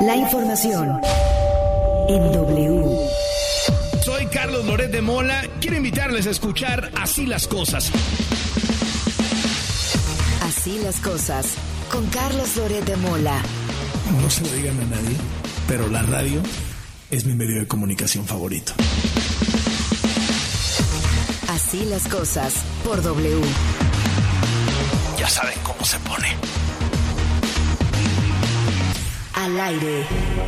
La información en W. Soy Carlos Loret de Mola. Quiero invitarles a escuchar Así las Cosas. Así las cosas, con Carlos Loret de Mola. No se lo digan a nadie, pero la radio es mi medio de comunicación favorito. Así las cosas, por W. Ya saben cómo se pone. Al aire.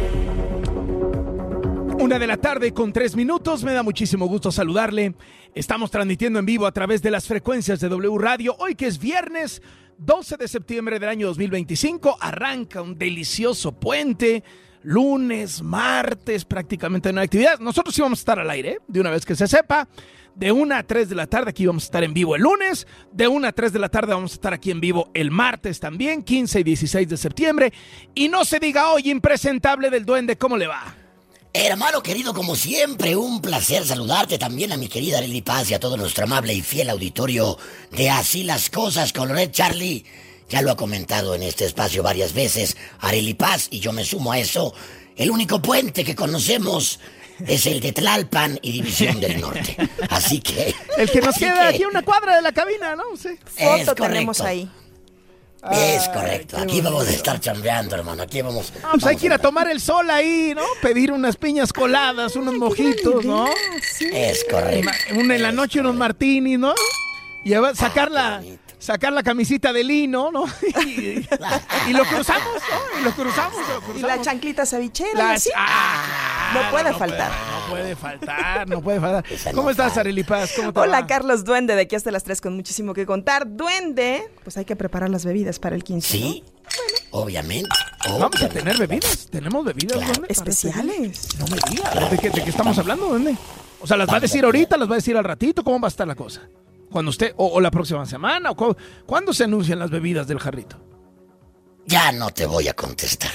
1:03 Me da muchísimo gusto saludarle. Estamos transmitiendo en vivo a través de las frecuencias de W Radio. Hoy que es viernes 12 de septiembre del año 2025. Arranca un delicioso puente. Lunes, martes, prácticamente no hay actividad. Nosotros sí vamos a estar al aire, de una vez que se sepa. De 1 a 3 de la tarde aquí vamos a estar en vivo el lunes. De 1 a 3 de la tarde vamos a estar aquí en vivo el martes también, 15 y 16 de septiembre. Y no se diga hoy, impresentable del duende, ¿cómo le va? Hermano querido, como siempre, un placer saludarte también a mi querida Arely Paz y a todo nuestro amable y fiel auditorio de Así las Cosas con Loret. Charlie ya lo ha comentado en este espacio varias veces, Arely Paz, y yo me sumo a eso. El único puente que conocemos es el de Tlalpan y División del Norte. Así que... El que nos queda aquí a una cuadra de la cabina, ¿no? Sí. Foto tenemos ahí. Es correcto. Aquí vamos a estar chambeando, hermano. Aquí vamos... Pues hay que ir a tomar el sol ahí, ¿no? Pedir unas piñas coladas, unos mojitos, ¿no? Sí. Es correcto. En la noche unos martinis, ¿no? Y sacar la camisita de lino, ¿no? Y lo cruzamos, ¿no? Y lo cruzamos. Y la chanclita cevichera. No puede faltar. No puede faltar. ¿Cómo estás, Arely Paz? ¿Cómo te Hola, va? Carlos Duende, de aquí hasta las 3 con muchísimo que contar. Duende, pues hay que preparar las bebidas para el 15, Sí, ¿no? obviamente. Vamos a tener bebidas. ¿Tenemos bebidas, Claro. duende? Especiales. No me digas. ¿De qué estamos hablando, duende? O sea, ¿las va a decir ahorita? ¿Las va a decir al ratito? ¿Cómo va a estar la cosa? Cuando usted, o la próxima semana, ¿cuándo se anuncian las bebidas del jarrito? Ya no te voy a contestar.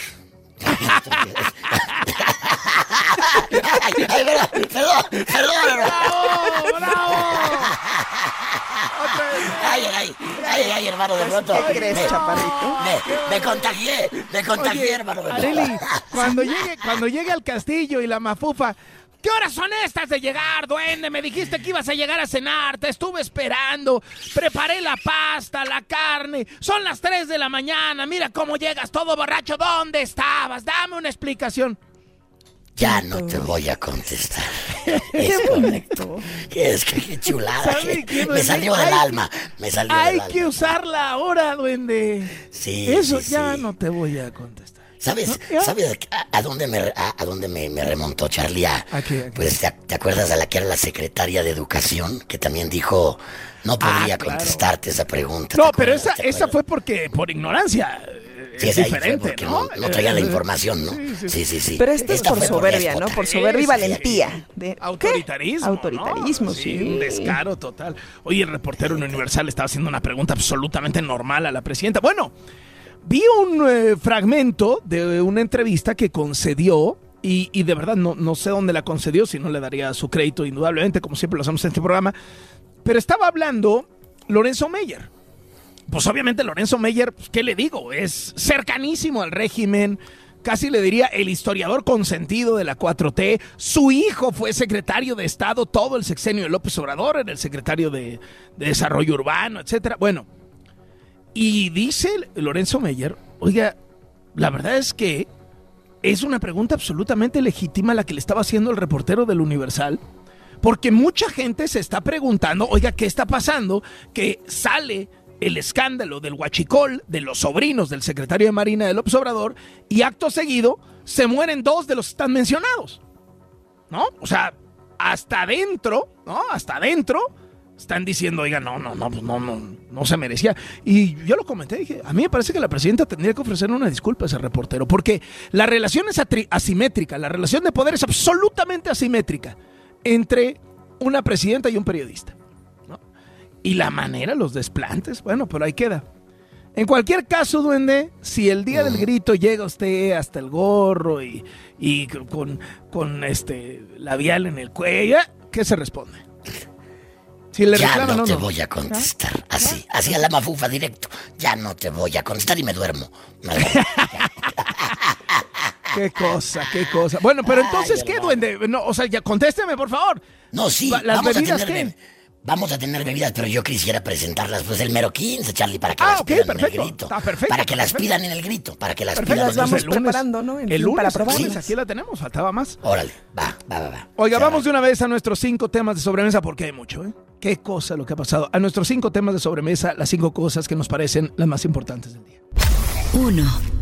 Perdón. ¡Bravo! Ay, hermano, de pronto. ¿Qué crees, chaparrito? Me contagié, Oye, hermano. Arely, cuando llegue al castillo y la mafufa, ¿qué horas son estas de llegar, duende? Me dijiste que ibas a llegar a cenar, te estuve esperando, preparé la pasta, la carne, son las 3 de la mañana, mira cómo llegas todo borracho, ¿dónde estabas? Dame una explicación. Ya no te voy a contestar. Es correcto. Qué chulada. ¿Sabe qué, Me duende? salió del alma. Hay que usarla ahora, duende. Sí. Eso sí, ya sí. no te voy a contestar. ¿Sabes a dónde me remontó, Charlie? ¿A qué? Pues ¿te acuerdas a la que era la secretaria de Educación? Que también dijo, no podría claro. contestarte esa pregunta. No, ¿te pero acuerdas? esa fue por ignorancia. Sí, Es esa ahí diferente, fue porque ¿no? no traía la información, ¿no? Sí. Sí. Pero esto es Esta por fue soberbia, ¿no? déspota. Por soberbia y Sí. valentía. Autoritarismo. ¿Qué? Autoritarismo, ¿no? sí. Un descaro total. Oye, el reportero Universal estaba haciendo una pregunta absolutamente normal a la presidenta. Bueno, vi un fragmento de una entrevista que concedió y de verdad no sé dónde la concedió, si no le daría su crédito indudablemente, como siempre lo hacemos en este programa. Pero estaba hablando Lorenzo Meyer. Pues obviamente Lorenzo Meyer, pues, ¿qué le digo? Es cercanísimo al régimen, casi le diría el historiador consentido de la 4T. Su hijo fue secretario de Estado todo el sexenio de López Obrador, era el secretario de Desarrollo Urbano, etcétera. Bueno, y dice Lorenzo Meyer, oiga, la verdad es que es una pregunta absolutamente legítima la que le estaba haciendo el reportero del Universal, porque mucha gente se está preguntando, oiga, ¿qué está pasando? Que sale el escándalo del huachicol de los sobrinos del secretario de Marina de López Obrador y acto seguido se mueren 2 de los que están mencionados, ¿no? O sea, hasta adentro, ¿no? Hasta adentro están diciendo, oiga, no se merecía. Y yo lo comenté, dije, a mí me parece que la presidenta tendría que ofrecer una disculpa a ese reportero, porque la relación es asimétrica, la relación de poder es absolutamente asimétrica entre una presidenta y un periodista. Y la manera, los desplantes, bueno, pero ahí queda. En cualquier caso, duende, si el día del grito llega usted hasta el gorro y con labial en el cuello, ¿qué se responde? Si le Ya reclaman no o te no. voy a contestar. Así a la mafufa directo. Ya no te voy a contestar y me duermo. Qué cosa, qué cosa. Bueno, pero entonces, Ay, ¿qué, hermano. duende? No, o sea, ya contésteme, por favor. No, sí, ¿Las bebidas vamos a tener bebidas, pero yo quisiera presentarlas pues el mero 15, Charlie, para que Ah, las ok, pidan perfecto. en el grito. Está perfecto, Para que las perfecto. pidan en el grito, para que las Perfecto, pidan las en el vamos grito. preparando, ¿no? En El fin, lunes, para el probarlas. lunes, aquí la tenemos, faltaba más. Órale, va. Oiga, Se vamos va. de una vez a nuestros 5 temas de sobremesa, porque hay mucho, ¿eh? Qué cosa lo que ha pasado. A nuestros 5 temas de sobremesa, las 5 cosas que nos parecen las más importantes del día. 1,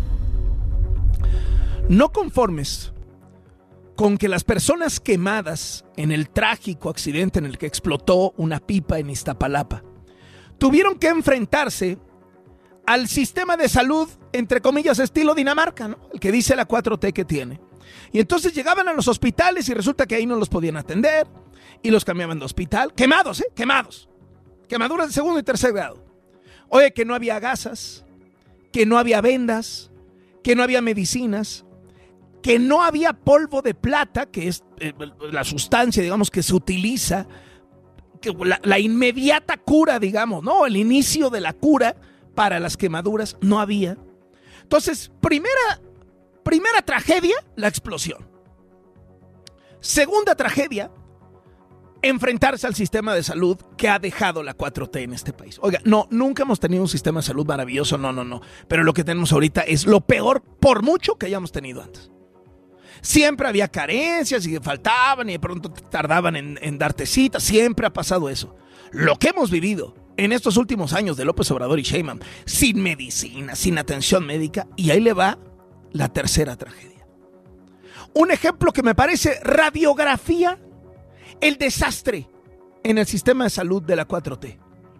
No conformes con que las personas quemadas en el trágico accidente en el que explotó una pipa en Iztapalapa tuvieron que enfrentarse al sistema de salud, entre comillas, estilo Dinamarca, ¿no? El que dice la 4T que tiene. Y entonces llegaban a los hospitales y resulta que ahí no los podían atender y los cambiaban de hospital. Quemados, ¿eh? Quemados. Quemaduras de 2º y 3er grado. Oye, que no había gasas, que no había vendas, que no había medicinas, que no había polvo de plata, que es la sustancia, digamos, que se utiliza, que la inmediata cura, digamos, ¿no? El inicio de la cura para las quemaduras, no había. Entonces, primera tragedia, la explosión. Segunda tragedia, enfrentarse al sistema de salud que ha dejado la 4T en este país. Oiga, no, nunca hemos tenido un sistema de salud maravilloso, no. Pero lo que tenemos ahorita es lo peor, por mucho, que hayamos tenido antes. Siempre había carencias y faltaban y de pronto tardaban en darte citas. Siempre ha pasado eso. Lo que hemos vivido en estos últimos años de López Obrador y Sheinbaum, sin medicina, sin atención médica, y ahí le va la tercera tragedia. Un ejemplo que me parece radiografía, el desastre en el sistema de salud de la 4T.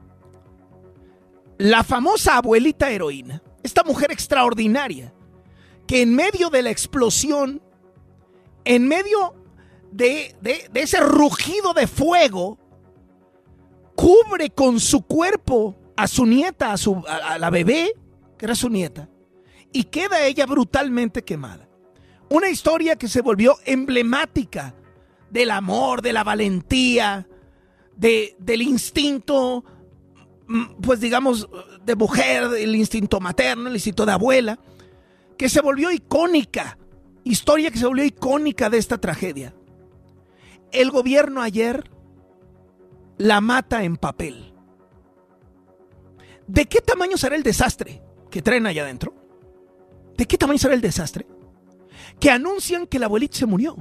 La famosa abuelita heroína, esta mujer extraordinaria, que en medio de la explosión, en medio de ese rugido de fuego, cubre con su cuerpo a su nieta, a la bebé, que era su nieta, y queda ella brutalmente quemada. Una historia que se volvió emblemática del amor, de la valentía, del instinto, pues digamos, de mujer, el instinto materno, el instinto de abuela, que se volvió icónica. Historia que se volvió icónica de esta tragedia. El gobierno ayer la mata en papel. ¿De qué tamaño será el desastre que traen allá adentro? ¿De qué tamaño será el desastre? Que anuncian que la abuelita se murió.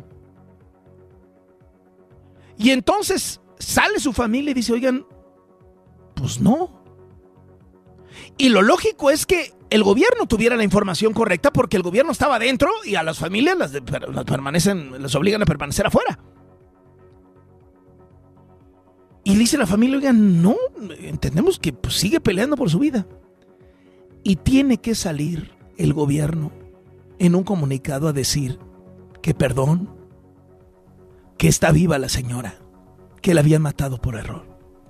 Y entonces sale su familia y dice, oigan, pues no. Y lo lógico es que el gobierno tuviera la información correcta, porque el gobierno estaba adentro y a las familias las obligan a permanecer afuera. Y dice la familia, oigan, no, entendemos que pues, sigue peleando por su vida. Y tiene que salir el gobierno en un comunicado a decir que perdón, que está viva la señora, que la habían matado por error.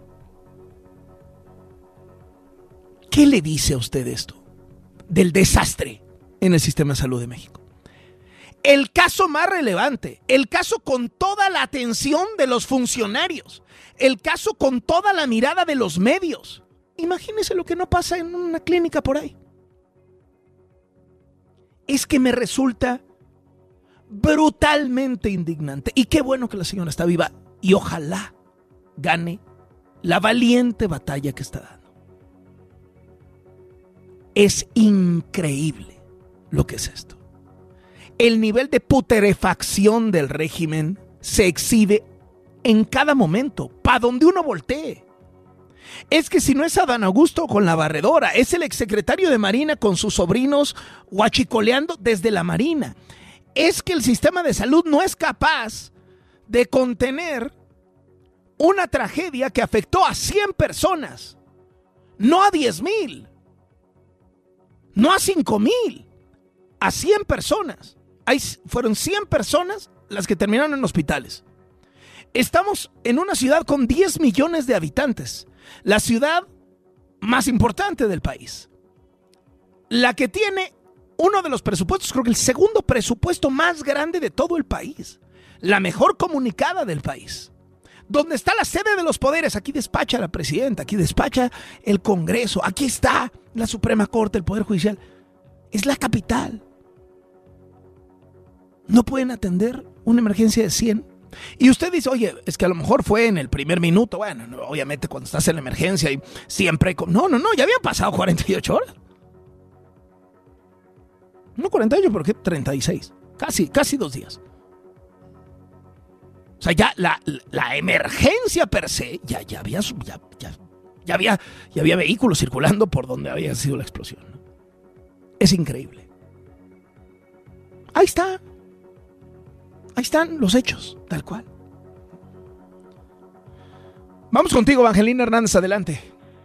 ¿Qué le dice a usted esto del desastre en el sistema de salud de México? El caso más relevante, el caso con toda la atención de los funcionarios, el caso con toda la mirada de los medios. Imagínese lo que no pasa en una clínica por ahí. Es que me resulta brutalmente indignante. Y qué bueno que la señora está viva y ojalá gane la valiente batalla que está dando. Es increíble lo que es esto. El nivel de putrefacción del régimen se exhibe en cada momento, para donde uno voltee. Es que si no es Adán Augusto con la barredora, es el exsecretario de Marina con sus sobrinos guachicoleando desde la Marina. Es que el sistema de salud no es capaz de contener una tragedia que afectó a 100 personas, no a 10,000, no a 5,000, a 100 personas. Fueron 100 personas las que terminaron en hospitales. Estamos en una ciudad con 10 millones de habitantes, la ciudad más importante del país, la que tiene uno de los presupuestos, creo que el segundo presupuesto más grande de todo el país, la mejor comunicada del país, donde está la sede de los poderes. Aquí despacha la presidenta, aquí despacha el Congreso, aquí está la Suprema Corte, el Poder Judicial. Es la capital. no pueden atender una emergencia de 100. Y usted dice, oye, es que a lo mejor fue en el primer minuto. Bueno, obviamente cuando estás en la emergencia y siempre... No, ya habían pasado 48 horas. No 48, ¿por qué? 36. Casi 2 días. O sea, ya la emergencia per se, ya había vehículos circulando por donde había sido la explosión. Es increíble. Ahí están los hechos, tal cual. Vamos contigo, Evangelina Hernández, adelante.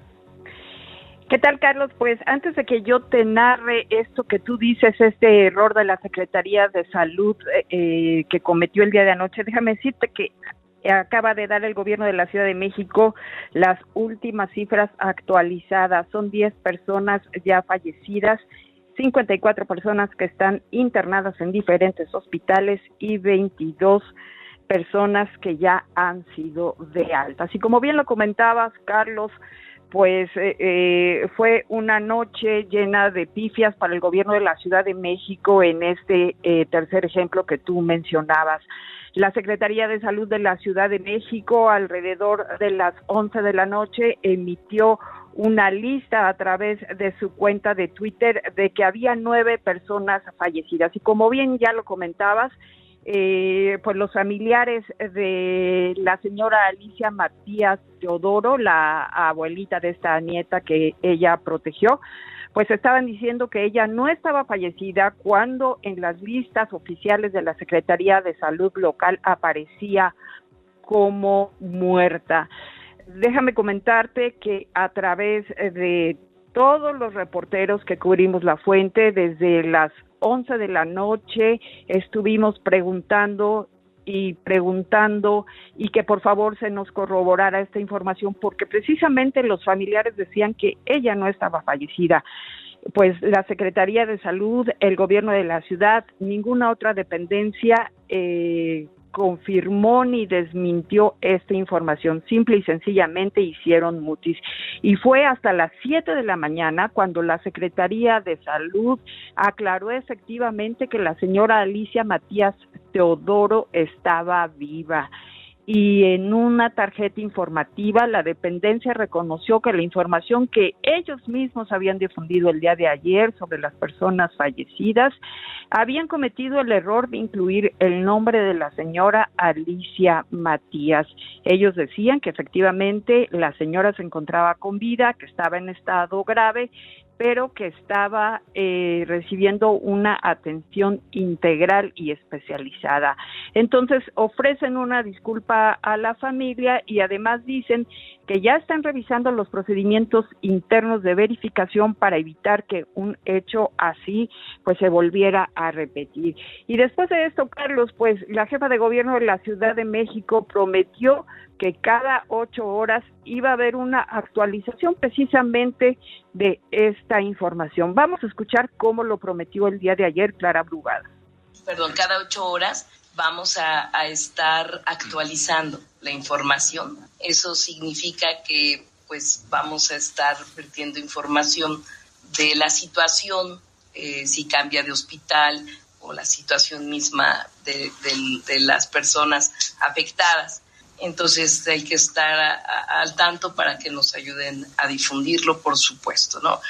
¿Qué tal, Carlos? Pues antes de que yo te narre esto que tú dices, este error de la Secretaría de Salud que cometió el día de anoche, déjame decirte que acaba de dar el gobierno de la Ciudad de México las últimas cifras actualizadas. Son 10 personas ya fallecidas, 54 personas que están internadas en diferentes hospitales y 22 personas que ya han sido de alta. Así como bien lo comentabas, Carlos, pues fue una noche llena de pifias para el gobierno de la Ciudad de México en este tercer ejemplo que tú mencionabas. La Secretaría de Salud de la Ciudad de México, alrededor de las 11 de la noche, emitió una lista a través de su cuenta de Twitter de que había 9 personas fallecidas. Y como bien ya lo comentabas, pues los familiares de la señora Alicia Matías Teodoro, la abuelita de esta nieta que ella protegió, pues estaban diciendo que ella no estaba fallecida cuando en las listas oficiales de la Secretaría de Salud local aparecía como muerta. Déjame comentarte que a través de todos los reporteros que cubrimos la fuente, desde las 11 de la noche estuvimos preguntando y que por favor se nos corroborara esta información, porque precisamente los familiares decían que ella no estaba fallecida. Pues la Secretaría de Salud, el gobierno de la ciudad, ninguna otra dependencia confirmó ni desmintió esta información. Simple y sencillamente hicieron mutis. Y fue hasta las 7 de la mañana cuando la Secretaría de Salud aclaró efectivamente que la señora Alicia Matías Teodoro estaba viva. Y en una tarjeta informativa la dependencia reconoció que la información que ellos mismos habían difundido el día de ayer sobre las personas fallecidas habían cometido el error de incluir el nombre de la señora Alicia Matías. Ellos decían que efectivamente la señora se encontraba con vida, que estaba en estado grave, pero que estaba recibiendo una atención integral y especializada. Entonces ofrecen una disculpa a la familia y además dicen que ya están revisando los procedimientos internos de verificación para evitar que un hecho así pues se volviera a repetir. Y después de esto, Carlos, pues la jefa de gobierno de la Ciudad de México prometió que cada 8 horas iba a haber una actualización precisamente de esta información. Vamos a escuchar cómo lo prometió el día de ayer Clara Brugada. Cada 8 horas vamos a estar actualizando la información. Eso significa que pues vamos a estar vertiendo información de la situación, si cambia de hospital o la situación misma de las personas afectadas. Entonces hay que estar al tanto para que nos ayuden a difundirlo, por supuesto, ¿no?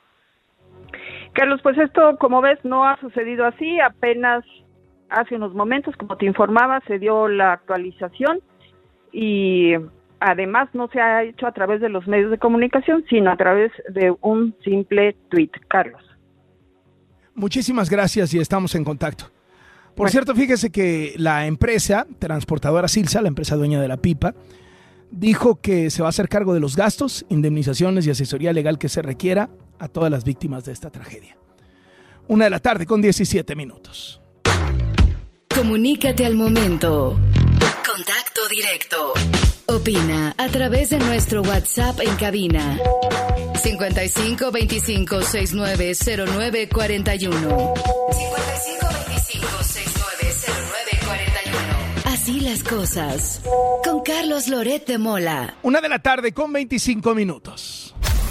Carlos, pues esto, como ves, no ha sucedido así. Apenas hace unos momentos, como te informaba, se dio la actualización y además no se ha hecho a través de los medios de comunicación, sino a través de un simple tuit. Carlos. Muchísimas gracias y estamos en contacto. Por cierto, fíjese que la empresa transportadora Silsa, la empresa dueña de la pipa, dijo que se va a hacer cargo de los gastos, indemnizaciones y asesoría legal que se requiera a todas las víctimas de esta tragedia. 1:17 p.m. Comunícate al momento. Contacto directo. Opina a través de nuestro WhatsApp en cabina. 55 25 69 09 41. 55 25 69 09 41. Así las cosas. Con Carlos Loret de Mola. 1:25 p.m.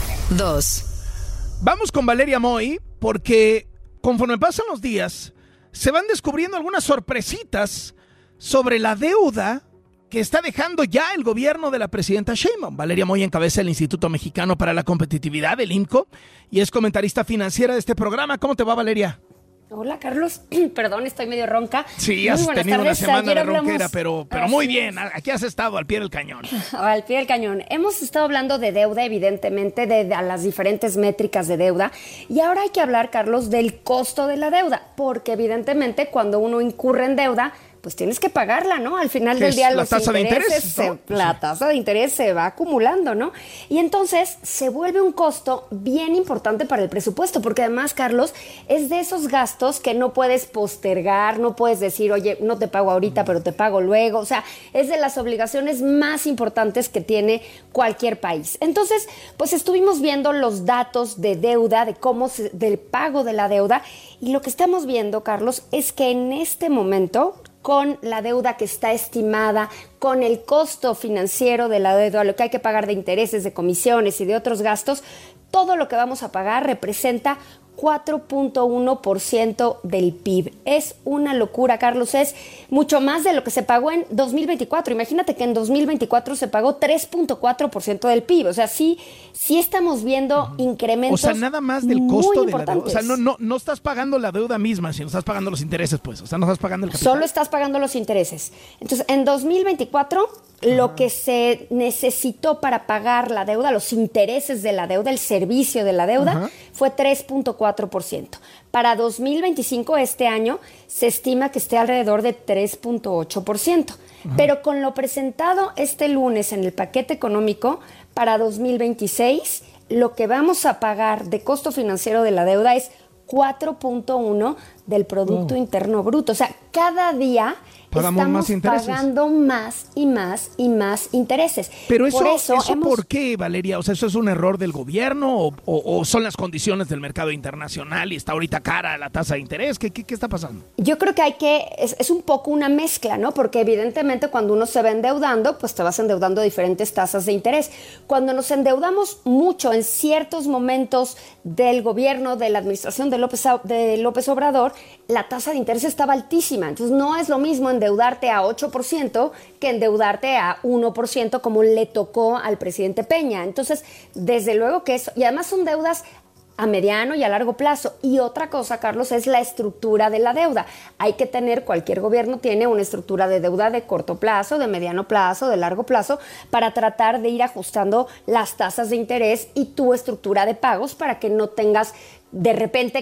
2. Vamos con Valeria Moy porque conforme pasan los días se van descubriendo algunas sorpresitas sobre la deuda que está dejando ya el gobierno de la presidenta Sheinbaum. Valeria Moya encabeza el Instituto Mexicano para la Competitividad, el IMCO, y es comentarista financiera de este programa. ¿Cómo te va, Valeria? Hola, Carlos. Perdón, estoy medio ronca. Sí, has tenido una semana de ronquera, pero muy bien. Aquí has estado al pie del cañón. Al pie del cañón. Hemos estado hablando de deuda, evidentemente, de las diferentes métricas de deuda. Y ahora hay que hablar, Carlos, del costo de la deuda. Porque, evidentemente, cuando uno incurre en deuda, pues tienes que pagarla, ¿no? Al final del día los intereses, la tasa de interés se va acumulando, ¿no? Y entonces se vuelve un costo bien importante para el presupuesto, porque además, Carlos, es de esos gastos que no puedes postergar, no puedes decir, oye, no te pago ahorita, pero te pago luego. O sea, es de las obligaciones más importantes que tiene cualquier país. Entonces, pues estuvimos viendo los datos de deuda, del pago de la deuda, y lo que estamos viendo, Carlos, es que en este momento, con la deuda que está estimada, con el costo financiero de la deuda, lo que hay que pagar de intereses, de comisiones y de otros gastos, todo lo que vamos a pagar representa 4.1% del PIB. Es una locura, Carlos, es mucho más de lo que se pagó en 2024. Imagínate que en 2024 se pagó 3.4% del PIB. O sea, sí estamos viendo incrementos. O sea, nada más del costo de la deuda. O sea, no no estás pagando la deuda misma, sino estás pagando los intereses, pues. O sea, no estás pagando el capital. Solo estás pagando los intereses. Entonces, en 2024, lo que se necesitó para pagar la deuda, los intereses de la deuda, el servicio de la deuda, fue 3.4%. Para 2025, este año, se estima que esté alrededor de 3.8%. Pero con lo presentado este lunes en el paquete económico, para 2026, lo que vamos a pagar de costo financiero de la deuda es 4.1 del Producto Interno Bruto. O sea, cada día estamos pagando más y más y más intereses. Pero eso ¿por qué, Valeria? O sea, ¿eso es un error del gobierno o son las condiciones del mercado internacional y está ahorita cara la tasa de interés? ¿Qué está pasando? Yo creo que es un poco una mezcla, ¿no? Porque evidentemente cuando uno se va endeudando, pues te vas endeudando a diferentes tasas de interés. Cuando nos endeudamos mucho en ciertos momentos del gobierno, de la administración de López Obrador, la tasa de interés estaba altísima. Entonces no es lo mismo endeudarte a 8% que endeudarte a 1% como le tocó al presidente Peña. Entonces, desde luego que eso, y además son deudas a mediano y a largo plazo. Y otra cosa, Carlos, es la estructura de la deuda. Cualquier gobierno tiene una estructura de deuda de corto plazo, de mediano plazo, de largo plazo, para tratar de ir ajustando las tasas de interés y tu estructura de pagos para que no tengas de repente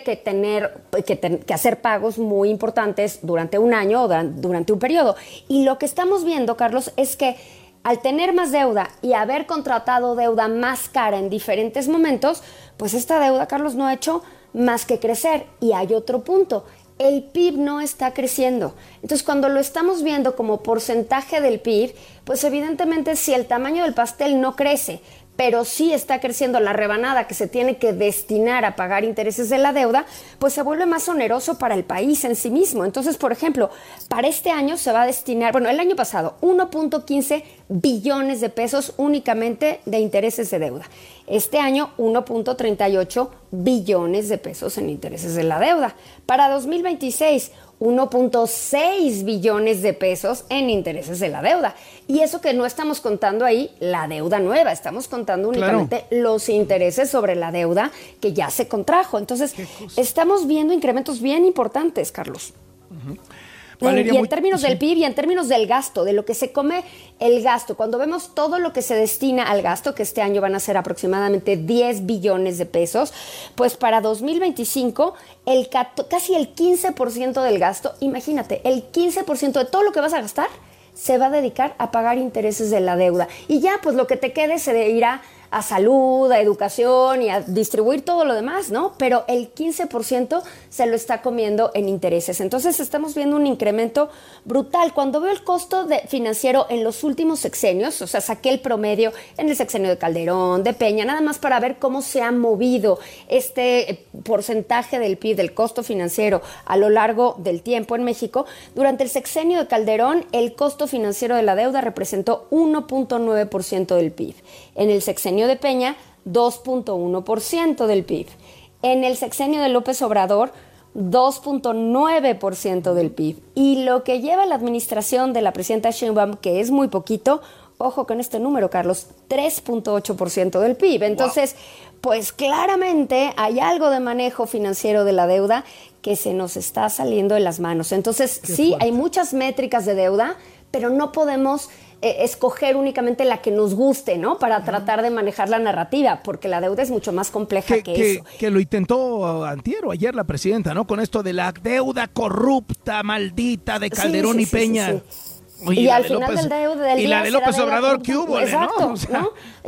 que hacer pagos muy importantes durante un año o durante un periodo. Y lo que estamos viendo, Carlos, es que al tener más deuda y haber contratado deuda más cara en diferentes momentos, pues esta deuda, Carlos, no ha hecho más que crecer. Y hay otro punto, el PIB no está creciendo. Entonces, cuando lo estamos viendo como porcentaje del PIB, pues evidentemente si el tamaño del pastel no crece, pero sí está creciendo la rebanada que se tiene que destinar a pagar intereses de la deuda, pues se vuelve más oneroso para el país en sí mismo. Entonces, por ejemplo, para este año se va a destinar, el año pasado, 1.15 billones de pesos únicamente de intereses de deuda. Este año, 1.38 billones de pesos en intereses de la deuda. Para 2026, 1.6 billones de pesos en intereses de la deuda. Y eso que no estamos contando ahí la deuda nueva, estamos contando únicamente los intereses sobre la deuda que ya se contrajo. Entonces, estamos viendo incrementos bien importantes, Carlos. Valeria, y en términos del PIB y en términos del gasto, de lo que se come el gasto, cuando vemos todo lo que se destina al gasto, que este año van a ser aproximadamente 10 billones de pesos, pues para 2025 casi el 15% del gasto, imagínate, el 15% de todo lo que vas a gastar se va a dedicar a pagar intereses de la deuda. Y ya, pues lo que te quede se irá a salud, a educación y a distribuir todo lo demás, ¿no? Pero el 15% se lo está comiendo en intereses. Entonces estamos viendo un incremento brutal. Cuando veo el costo financiero en los últimos sexenios, o sea, saqué el promedio en el sexenio de Calderón, de Peña, nada más para ver cómo se ha movido este porcentaje del PIB, del costo financiero a lo largo del tiempo en México. Durante el sexenio de Calderón, el costo financiero de la deuda representó 1.9% del PIB. En el sexenio de Peña, 2.1% del PIB. En el sexenio de López Obrador, 2.9% del PIB. Y lo que lleva la administración de la presidenta Sheinbaum, que es muy poquito, ojo con este número, Carlos, 3.8% del PIB. Entonces, pues claramente hay algo de manejo financiero de la deuda que se nos está saliendo de las manos. Entonces, sí, hay muchas métricas de deuda, pero no podemos escoger únicamente la que nos guste, ¿no? Para tratar de manejar la narrativa, porque la deuda es mucho más compleja que eso. Que lo intentó antier o ayer la presidenta, ¿no? Con esto de la deuda corrupta, maldita de Calderón y Peña. Sí. Oye, y al final del día y la de López Obrador, ¿qué hubo? Exacto, ¿no? O sea, ¿no?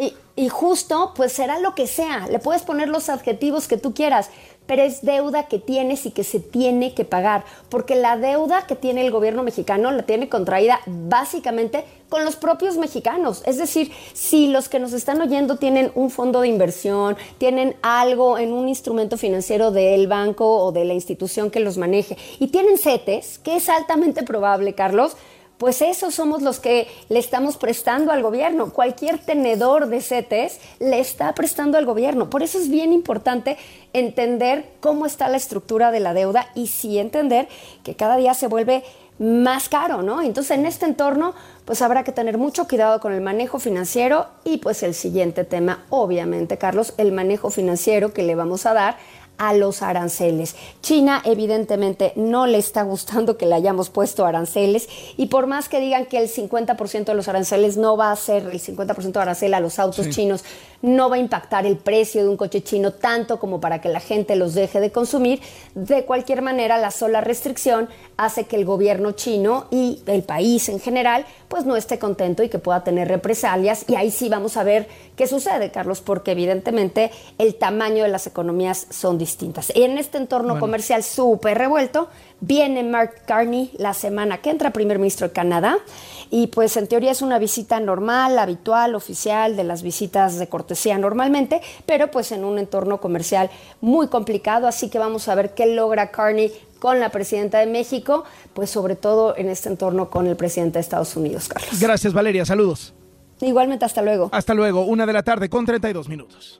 Y justo, pues será lo que sea. Le puedes poner los adjetivos que tú quieras, pero es deuda que tienes y que se tiene que pagar. Porque la deuda que tiene el gobierno mexicano la tiene contraída básicamente con los propios mexicanos. Es decir, si los que nos están oyendo tienen un fondo de inversión, tienen algo en un instrumento financiero del banco o de la institución que los maneje, y tienen CETES, que es altamente probable, Carlos, pues esos somos los que le estamos prestando al gobierno. Cualquier tenedor de CETES le está prestando al gobierno. Por eso es bien importante entender cómo está la estructura de la deuda y sí entender que cada día se vuelve más caro, ¿no? Entonces, en este entorno, pues habrá que tener mucho cuidado con el manejo financiero y pues el siguiente tema, obviamente, Carlos, el manejo financiero que le vamos a dar a los aranceles. China evidentemente no le está gustando que le hayamos puesto aranceles y por más que digan que el 50% de los aranceles no va a ser el 50% de arancel a los autos chinos, no va a impactar el precio de un coche chino tanto como para que la gente los deje de consumir. De cualquier manera, la sola restricción hace que el gobierno chino y el país en general pues no esté contento y que pueda tener represalias, y ahí sí vamos a ver qué sucede, Carlos, porque evidentemente el tamaño de las economías son distintas. Y en este entorno comercial súper revuelto, viene Mark Carney la semana que entra, primer ministro de Canadá, y pues en teoría es una visita normal, habitual, oficial, de las visitas de cortesía normalmente, pero pues en un entorno comercial muy complicado, así que vamos a ver qué logra Carney con la presidenta de México, pues sobre todo en este entorno con el presidente de Estados Unidos, Carlos. Gracias, Valeria, saludos. Igualmente, hasta luego. Hasta luego, 1:00 p.m. con 32 minutos.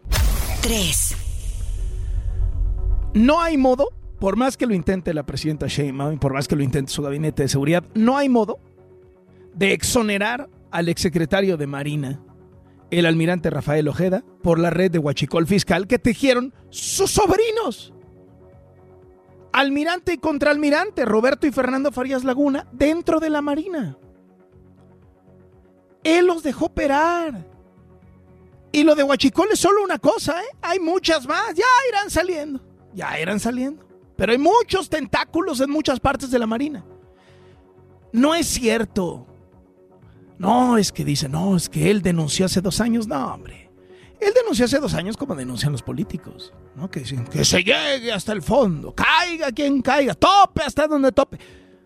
3. No hay modo, por más que lo intente la presidenta Sheinbaum, por más que lo intente su gabinete de seguridad, no hay modo de exonerar al exsecretario de Marina, el almirante Rafael Ojeda, por la red de huachicol fiscal que tejieron sus sobrinos. Almirante y contraalmirante, Roberto y Fernando Farías Laguna, dentro de la Marina. Él los dejó operar. Y lo de huachicol es solo una cosa, ¿eh? Hay muchas más, ya irán saliendo. Pero hay muchos tentáculos en muchas partes de la Marina. No es cierto. No, es que dice, no, es que él denunció hace 2 años. No, hombre. Él denunció hace 2 años como denuncian los políticos, ¿no? Que dicen que se llegue hasta el fondo, caiga quien caiga, tope hasta donde tope.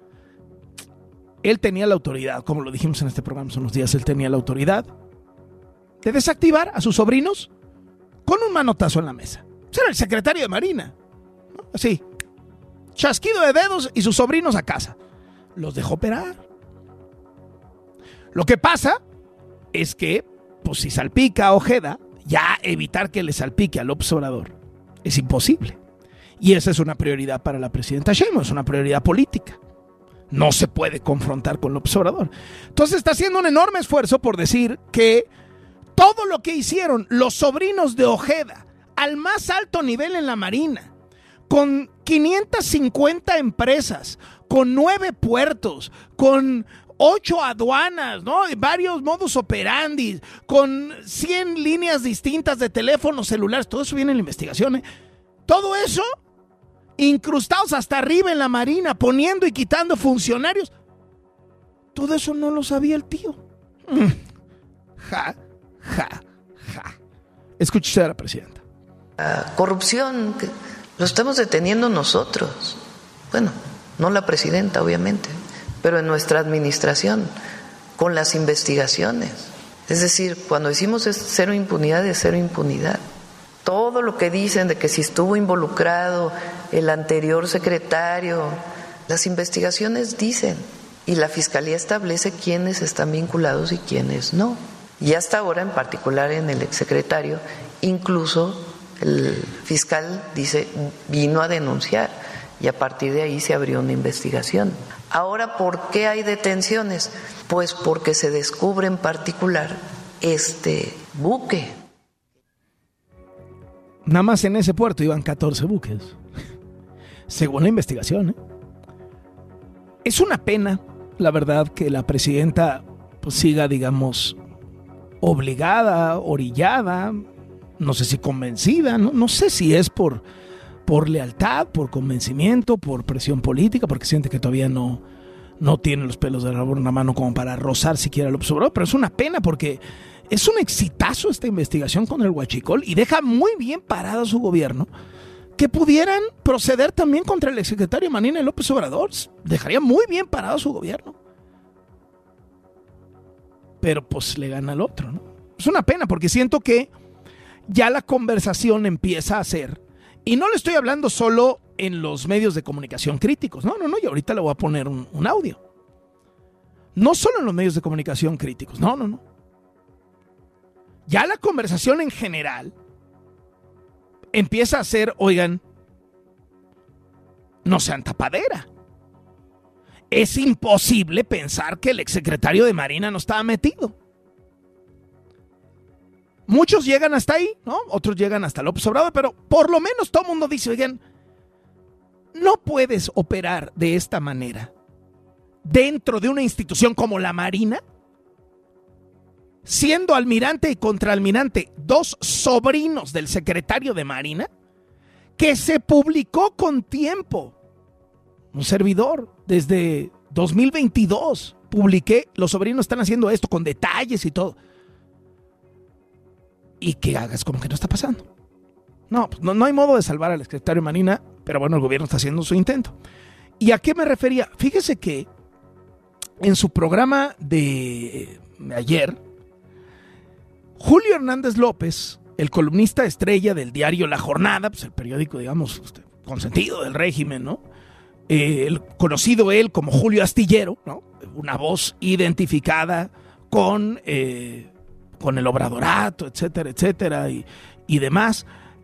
Él tenía la autoridad, como lo dijimos en este programa hace unos días, él tenía la autoridad de desactivar a sus sobrinos con un manotazo en la mesa. Era el secretario de Marina, ¿no? Así, chasquido de dedos y sus sobrinos a casa. Los dejó operar. Lo que pasa es que, pues si salpica a Ojeda, ya evitar que le salpique a López Obrador es imposible. Y esa es una prioridad para la presidenta Sheinbaum, es una prioridad política. No se puede confrontar con López Obrador. Entonces está haciendo un enorme esfuerzo por decir que todo lo que hicieron los sobrinos de Ojeda al más alto nivel en la Marina, con 550 empresas, con 9 puertos, con 8 aduanas, ¿no? Varios modus operandi, con 100 líneas distintas de teléfonos celulares. Todo eso viene en la investigación, ¿eh? Todo eso, incrustados hasta arriba en la Marina, poniendo y quitando funcionarios. Todo eso no lo sabía el tío. Escuche a la presidenta. La corrupción, que lo estamos deteniendo nosotros. Bueno, no la presidenta, obviamente, pero en nuestra administración, con las investigaciones. Es decir, cuando decimos es cero impunidad, es cero impunidad. Todo lo que dicen de que si estuvo involucrado el anterior secretario, las investigaciones dicen, y la Fiscalía establece quiénes están vinculados y quiénes no. Y hasta ahora, en particular en el exsecretario, incluso el fiscal dice, vino a denunciar y a partir de ahí se abrió una investigación. Ahora, ¿por qué hay detenciones? Pues porque se descubre en particular este buque. Nada más en ese puerto iban 14 buques, según la investigación. Es una pena, la verdad, que la presidenta pues, siga, digamos, obligada, orillada, no sé si convencida, no sé si es por lealtad, por convencimiento, por presión política, porque siente que todavía no tiene los pelos de la burra en la mano como para rozar siquiera el observador, pero es una pena porque es un exitazo esta investigación con el huachicol y deja muy bien parado a su gobierno, que pudieran proceder también contra el exsecretario Marina López Obrador. Dejaría muy bien parado a su gobierno. Pero pues le gana al otro, ¿no? Es una pena porque siento que ya la conversación empieza a ser, y no le estoy hablando solo en los medios de comunicación críticos, no, y ahorita le voy a poner un audio. No solo en los medios de comunicación críticos, no. Ya la conversación en general empieza a ser, oigan, no sean tapadera. Es imposible pensar que el exsecretario de Marina no estaba metido. Muchos llegan hasta ahí, ¿no? Otros llegan hasta López Obrador, pero por lo menos todo el mundo dice, oigan, no puedes operar de esta manera dentro de una institución como la Marina, siendo almirante y contraalmirante dos sobrinos del secretario de Marina, que se publicó con tiempo. Un servidor, desde 2022, publiqué, los sobrinos están haciendo esto con detalles y todo. Y que hagas como que no está pasando. No hay modo de salvar al secretario de Marina, pero bueno, el gobierno está haciendo su intento. ¿Y a qué me refería? Fíjese que en su programa de ayer, Julio Hernández López, el columnista estrella del diario La Jornada, pues el periódico, digamos, consentido del régimen, ¿no? Conocido él como Julio Astillero, ¿no? Una voz identificada con el obradorato, etcétera, y demás,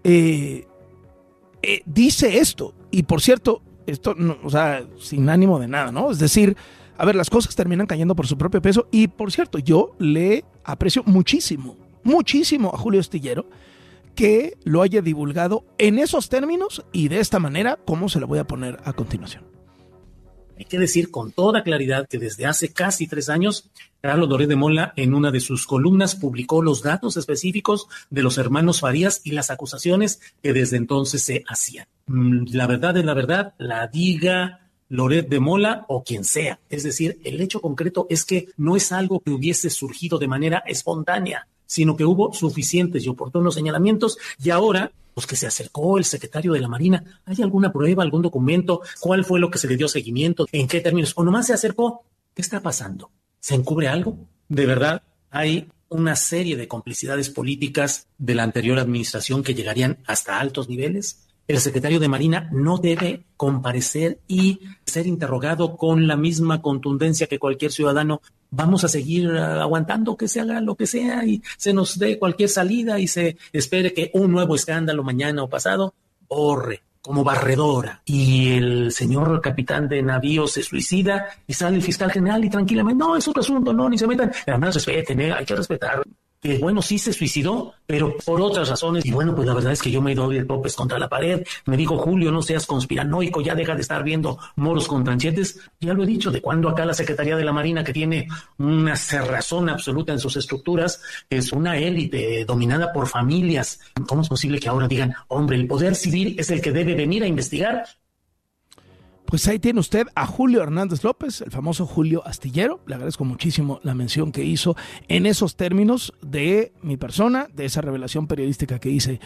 dice esto, y por cierto, esto, no, o sea, sin ánimo de nada, ¿no? Es decir, a ver, las cosas terminan cayendo por su propio peso, y por cierto, yo le aprecio muchísimo a Julio Astillero que lo haya divulgado en esos términos y de esta manera, como se lo voy a poner a continuación. Hay que decir con toda claridad que desde hace casi 3 años, Carlos Loret de Mola, en una de sus columnas, publicó los datos específicos de los hermanos Farías y las acusaciones que desde entonces se hacían. La verdad es la verdad, la diga Loret de Mola o quien sea. Es decir, el hecho concreto es que no es algo que hubiese surgido de manera espontánea, sino que hubo suficientes y oportunos señalamientos y ahora, pues que se acercó el secretario de la Marina, ¿hay alguna prueba, algún documento? ¿Cuál fue lo que se le dio seguimiento? ¿En qué términos? ¿O nomás se acercó? ¿Qué está pasando? ¿Se encubre algo? ¿De verdad hay una serie de complicidades políticas de la anterior administración que llegarían hasta altos niveles? El secretario de Marina no debe comparecer y ser interrogado con la misma contundencia que cualquier ciudadano. Vamos a seguir aguantando que se haga lo que sea y se nos dé cualquier salida y se espere que un nuevo escándalo mañana o pasado borre como barredora. Y el señor capitán de navío se suicida y sale el fiscal general y tranquilamente, no, es otro asunto, no, ni se metan. Además, respeten, hay que respetar. Que bueno, sí se suicidó, pero por otras razones. Y bueno, pues la verdad es que yo me doy el topes contra la pared. Me dijo, Julio, no seas conspiranoico, ya deja de estar viendo moros con tranchetes. Ya lo he dicho, de cuando acá la Secretaría de la Marina, que tiene una cerrazón absoluta en sus estructuras, es una élite dominada por familias. ¿Cómo es posible que ahora digan, hombre, el poder civil es el que debe venir a investigar? Pues ahí tiene usted a Julio Hernández López, el famoso Julio Astillero. Le agradezco muchísimo la mención que hizo en esos términos de mi persona, de esa revelación periodística que hice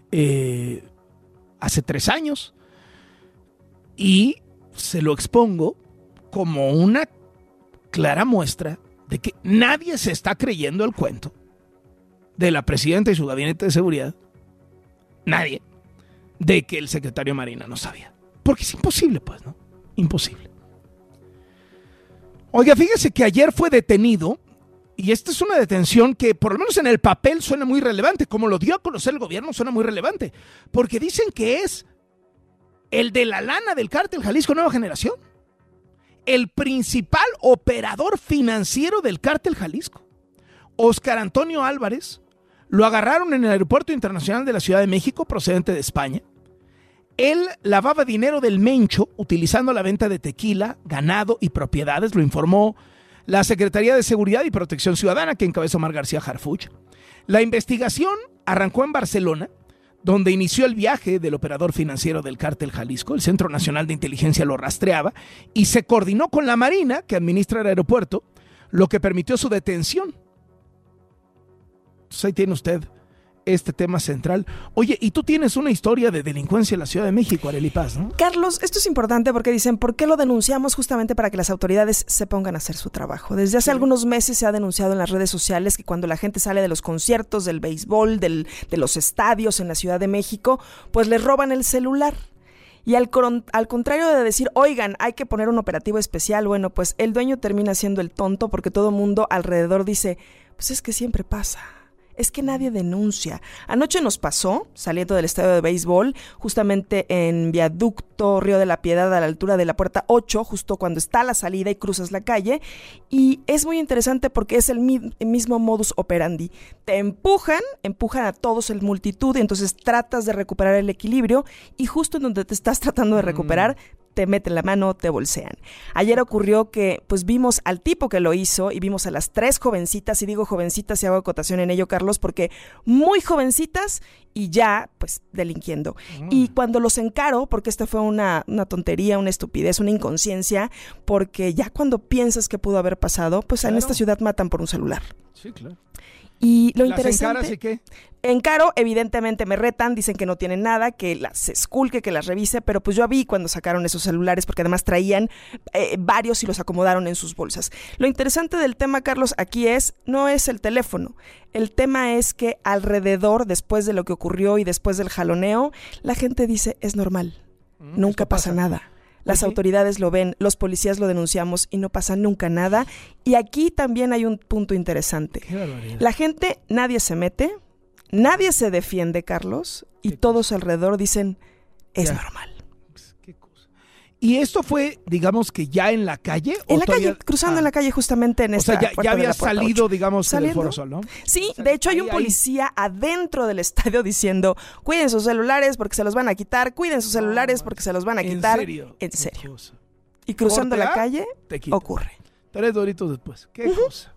hace 3 años. Y se lo expongo como una clara muestra de que nadie se está creyendo el cuento de la presidenta y su gabinete de seguridad. Nadie. De que el secretario Marina no sabía. Porque es imposible, pues, ¿no? Imposible. Oiga, fíjese que ayer fue detenido, y esta es una detención que por lo menos en el papel suena muy relevante, como lo dio a conocer el gobierno suena muy relevante, porque dicen que es el de la lana del cártel Jalisco Nueva Generación, el principal operador financiero del cártel Jalisco, Óscar Antonio Álvarez, lo agarraron en el Aeropuerto Internacional de la Ciudad de México, procedente de España. Él lavaba dinero del Mencho utilizando la venta de tequila, ganado y propiedades, lo informó la Secretaría de Seguridad y Protección Ciudadana, que encabezó Omar García Harfuch. La investigación arrancó en Barcelona, donde inició el viaje del operador financiero del cártel Jalisco. El Centro Nacional de Inteligencia lo rastreaba y se coordinó con la Marina, que administra el aeropuerto, lo que permitió su detención. Entonces ahí tiene usted este tema central. Oye, y tú tienes una historia de delincuencia en la Ciudad de México, Arely Paz, ¿no? Carlos, esto es importante porque dicen, ¿por qué lo denunciamos? Justamente para que las autoridades se pongan a hacer su trabajo. Desde hace algunos meses se ha denunciado en las redes sociales que cuando la gente sale de los conciertos, del béisbol, de los estadios en la Ciudad de México, pues les roban el celular. Y al contrario de decir, oigan, hay que poner un operativo especial, bueno, pues el dueño termina siendo el tonto porque todo el mundo alrededor dice, pues es que siempre pasa. Es que nadie denuncia. Anoche nos pasó, saliendo del estadio de béisbol, justamente en Viaducto Río de la Piedad, a la altura de la puerta 8, justo cuando está la salida y cruzas la calle. Y es muy interesante porque es el mismo modus operandi. Te empujan a todos en multitud, y entonces tratas de recuperar el equilibrio y justo en donde te estás tratando de recuperar, te meten la mano, te bolsean. Ayer ocurrió que pues vimos al tipo que lo hizo y vimos a las 3 jovencitas, y digo jovencitas y hago acotación en ello, Carlos, porque muy jovencitas y ya pues delinquiendo. Y cuando los encaro, porque esta fue una tontería, una estupidez, una inconsciencia, porque ya cuando piensas que pudo haber pasado, pues en esta ciudad matan por un celular. Sí, claro. Y lo ¿Las interesante... encaras y qué? Encaro, evidentemente me retan, dicen que no tienen nada, que las esculque, que las revise, pero pues yo vi cuando sacaron esos celulares, porque además traían varios y los acomodaron en sus bolsas. Lo interesante del tema, Carlos, aquí no es el teléfono. El tema es que alrededor, después de lo que ocurrió y después del jaloneo, la gente dice, es normal, nunca pasa nada. Las autoridades lo ven, los policías lo denunciamos y no pasa nunca nada. Y aquí también hay un punto interesante. La gente, nadie se mete, nadie se defiende, Carlos, y todos alrededor dicen, es normal. ¿Qué cosa? ¿Y esto fue, digamos, que ya en la calle? En la calle, cruzando en la calle justamente en esta puerta. O sea, ya había de la puerta salido, 8. digamos, del Foro Sol, ¿no? Sí, o sea, de hecho hay un policía adentro del estadio diciendo, cuiden sus celulares porque se los van a quitar, cuiden sus celulares porque se los van a quitar. ¿En serio? En serio. Y cruzando la calle, ocurre. 3 doritos después. ¿Qué cosa?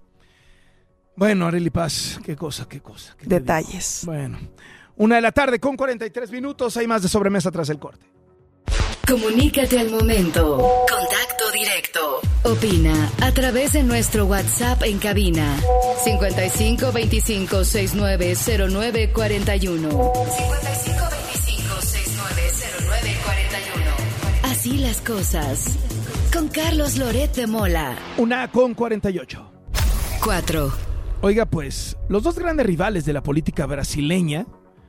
Bueno, Arely Paz, qué cosa. Detalles. Bueno, 1:00 p.m. con 43 minutos. Hay más de Sobremesa tras el corte. Comunícate al momento. Contacto directo. Opina a través de nuestro WhatsApp en cabina. 55 25 69 09 41. 55 25 69 09 41. Así las cosas. Con Carlos Loret de Mola. 1:48. 4. Oiga, pues, los dos grandes rivales de la política brasileña,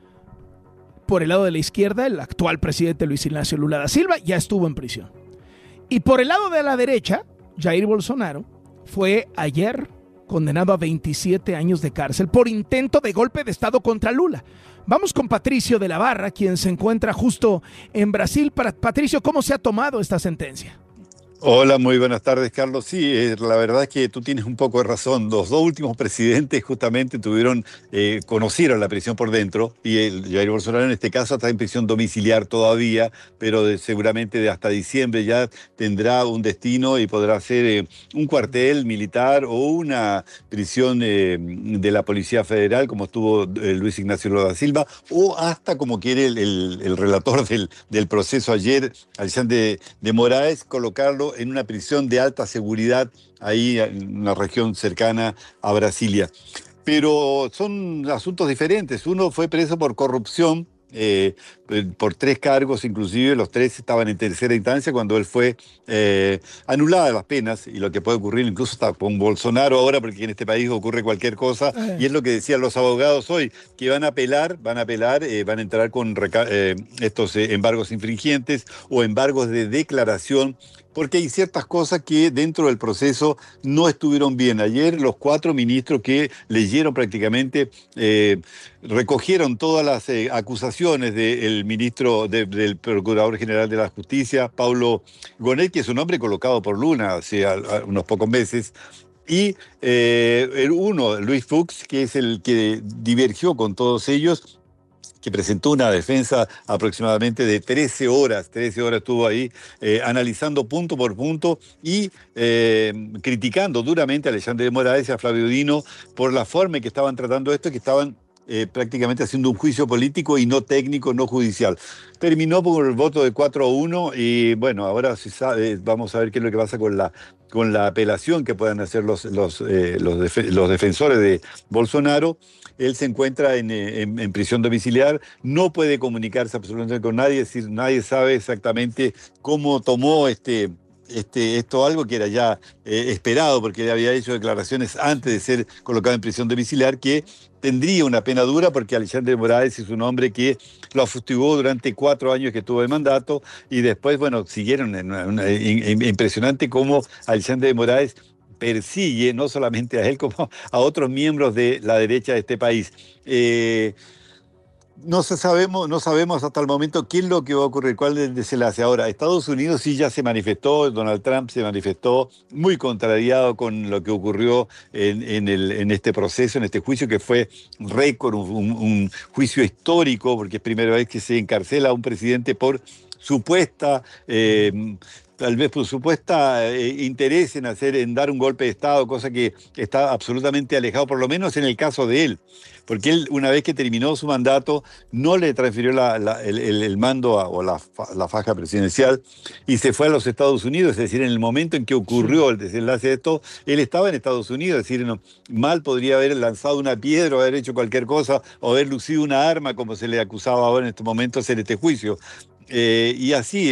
por el lado de la izquierda, el actual presidente Luis Ignacio Lula da Silva ya estuvo en prisión. Y por el lado de la derecha, Jair Bolsonaro fue ayer condenado a 27 años de cárcel por intento de golpe de Estado contra Lula. Vamos con Patricio de la Barra, quien se encuentra justo en Brasil. Patricio, ¿cómo se ha tomado esta sentencia? Hola, muy buenas tardes, Carlos. Sí, la verdad es que tú tienes un poco de razón. Los dos últimos presidentes justamente conocieron la prisión por dentro, y Jair Bolsonaro en este caso está en prisión domiciliar todavía, pero seguramente hasta diciembre ya tendrá un destino y podrá ser un cuartel militar o una prisión de la Policía Federal, como estuvo Luis Ignacio Lula da Silva, o hasta, como quiere el relator del proceso ayer, Alexandre de Moraes, colocarlo en una prisión de alta seguridad ahí en una región cercana a Brasilia. Pero son asuntos diferentes. Uno fue preso por corrupción, por 3 cargos, inclusive los 3 estaban en tercera instancia cuando él fue anulada las penas, y lo que puede ocurrir incluso está con Bolsonaro ahora, porque en este país ocurre cualquier cosa, y es lo que decían los abogados hoy, que van a apelar, van a entrar con estos embargos infringentes o embargos de declaración porque hay ciertas cosas que dentro del proceso no estuvieron bien. Ayer los 4 ministros que leyeron prácticamente, recogieron todas las acusaciones del ministro, del Procurador General de la Justicia, Paulo Gonet, que es un hombre colocado por Luna hace unos pocos meses, y Luis Fuchs, que es el que divergió con todos ellos, que presentó una defensa aproximadamente de 13 horas estuvo ahí analizando punto por punto y criticando duramente a Alexandre de Moraes y a Flavio Dino por la forma en que estaban tratando esto, que estaban prácticamente haciendo un juicio político y no técnico, no judicial. Terminó por el voto de 4-1 y bueno, ahora se sabe, vamos a ver qué es lo que pasa con la apelación que puedan hacer los defensores de Bolsonaro. Él se encuentra en prisión domiciliar, no puede comunicarse absolutamente con nadie, es decir, nadie sabe exactamente cómo tomó esto, algo que era ya esperado, porque él había hecho declaraciones antes de ser colocado en prisión domiciliar, que tendría una pena dura, porque Alexandre de Moraes es un hombre que lo afustigó durante 4 años que tuvo de mandato, y después, bueno, siguieron impresionante cómo Alexandre de Moraes persigue no solamente a él, como a otros miembros de la derecha de este país. No sabemos hasta el momento qué es lo que va a ocurrir, cuál es el desenlace. Ahora, Estados Unidos sí ya se manifestó, Donald Trump se manifestó muy contrariado con lo que ocurrió en este proceso, en este juicio que fue récord, un juicio histórico, porque es primera vez que se encarcela a un presidente por supuesta tal vez por supuesta interés en dar un golpe de Estado, cosa que está absolutamente alejado, por lo menos en el caso de él, porque él, una vez que terminó su mandato, no le transfirió el mando o la faja presidencial y se fue a los Estados Unidos. Es decir, en el momento en que ocurrió el desenlace de esto, él estaba en Estados Unidos. Es decir, mal podría haber lanzado una piedra o haber hecho cualquier cosa o haber lucido una arma, como se le acusaba ahora en estos momentos en este juicio. Y así,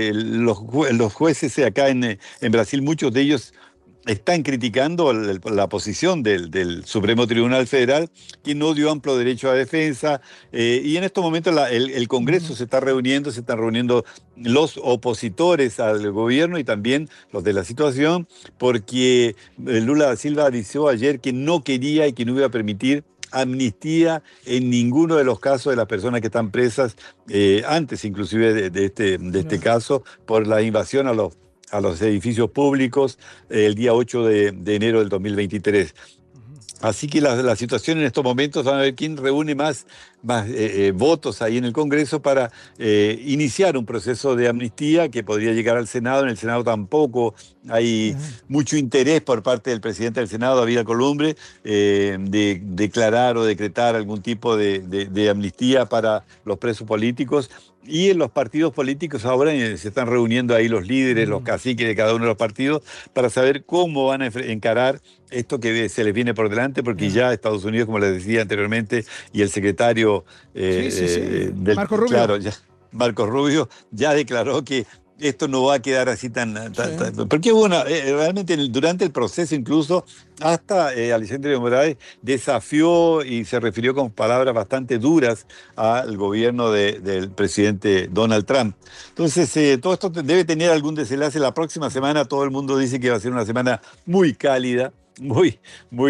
los jueces acá en Brasil, muchos de ellos están criticando la posición del Supremo Tribunal Federal, que no dio amplio derecho a defensa, y en estos momentos el Congreso se están reuniendo los opositores al gobierno y también los de la situación, porque Lula da Silva avisó ayer que no quería y que no iba a permitir amnistía en ninguno de los casos de las personas que están presas, antes inclusive de este caso, por la invasión a los edificios públicos el día 8 de enero del 2023. Así que la situación en estos momentos, van a ver quién reúne más votos ahí en el Congreso para iniciar un proceso de amnistía que podría llegar al Senado. En el Senado tampoco hay mucho interés por parte del presidente del Senado, David Alcolumbre, de declarar o decretar algún tipo de amnistía para los presos políticos. Y en los partidos políticos ahora se están reuniendo ahí los líderes, los caciques de cada uno de los partidos para saber cómo van a encarar esto que se les viene por delante, porque ya Estados Unidos, como les decía anteriormente, y el secretario Marco Rubio. Claro, Marco Rubio ya declaró que esto no va a quedar así tan porque bueno, realmente durante el proceso incluso hasta Alexandre de Moraes desafió y se refirió con palabras bastante duras al gobierno del presidente Donald Trump. Entonces todo esto debe tener algún desenlace. La próxima semana todo el mundo dice que va a ser una semana muy cálida, muy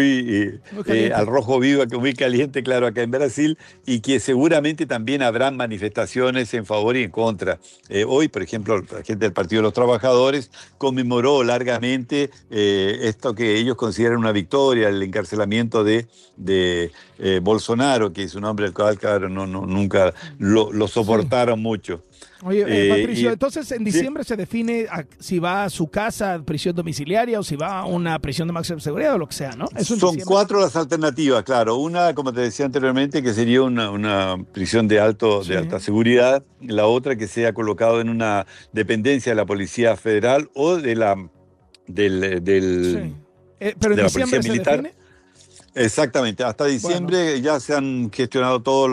al rojo vivo, muy caliente, claro, acá en Brasil, y que seguramente también habrán manifestaciones en favor y en contra. Hoy, por ejemplo, la gente del Partido de los Trabajadores conmemoró largamente esto que ellos consideran una victoria, el encarcelamiento de Bolsonaro, que es un hombre al cual, claro, nunca lo soportaron mucho. Oye, Patricio, entonces en diciembre se define si va a su casa, prisión domiciliaria, o si va a una prisión de máxima seguridad o lo que sea, ¿no? Son 4 las alternativas, claro. Una, como te decía anteriormente, que sería una prisión de alta seguridad. La otra, que sea colocado en una dependencia de la Policía Federal o de la pero en de la Policía Militar. ¿Define? Exactamente, hasta diciembre ya se han gestionado todos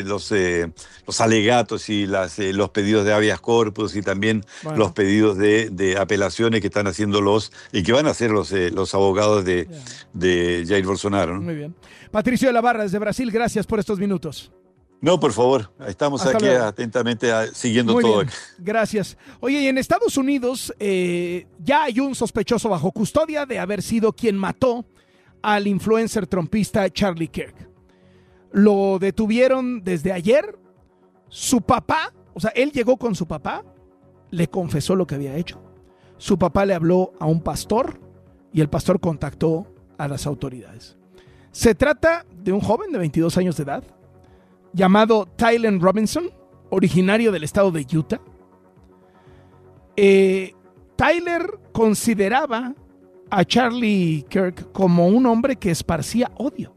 los alegatos y los pedidos de habeas corpus y también los pedidos de apelaciones que están haciendo y que van a hacer los abogados de Jair Bolsonaro, ¿no? Muy bien. Patricio de la Barra, desde Brasil, gracias por estos minutos. No, por favor, estamos Hasta aquí luego. atentamente siguiendo Muy todo. bien, gracias. Oye, y en Estados Unidos ya hay un sospechoso bajo custodia de haber sido quien mató al influencer trompista Charlie Kirk. Lo detuvieron desde ayer. Su papá, o sea, él llegó con su papá, le confesó lo que había hecho. Su papá le habló a un pastor y el pastor contactó a las autoridades. Se trata de un joven de 22 años de edad llamado Tylen Robinson, originario del estado de Utah. Tyler consideraba a Charlie Kirk como un hombre que esparcía odio.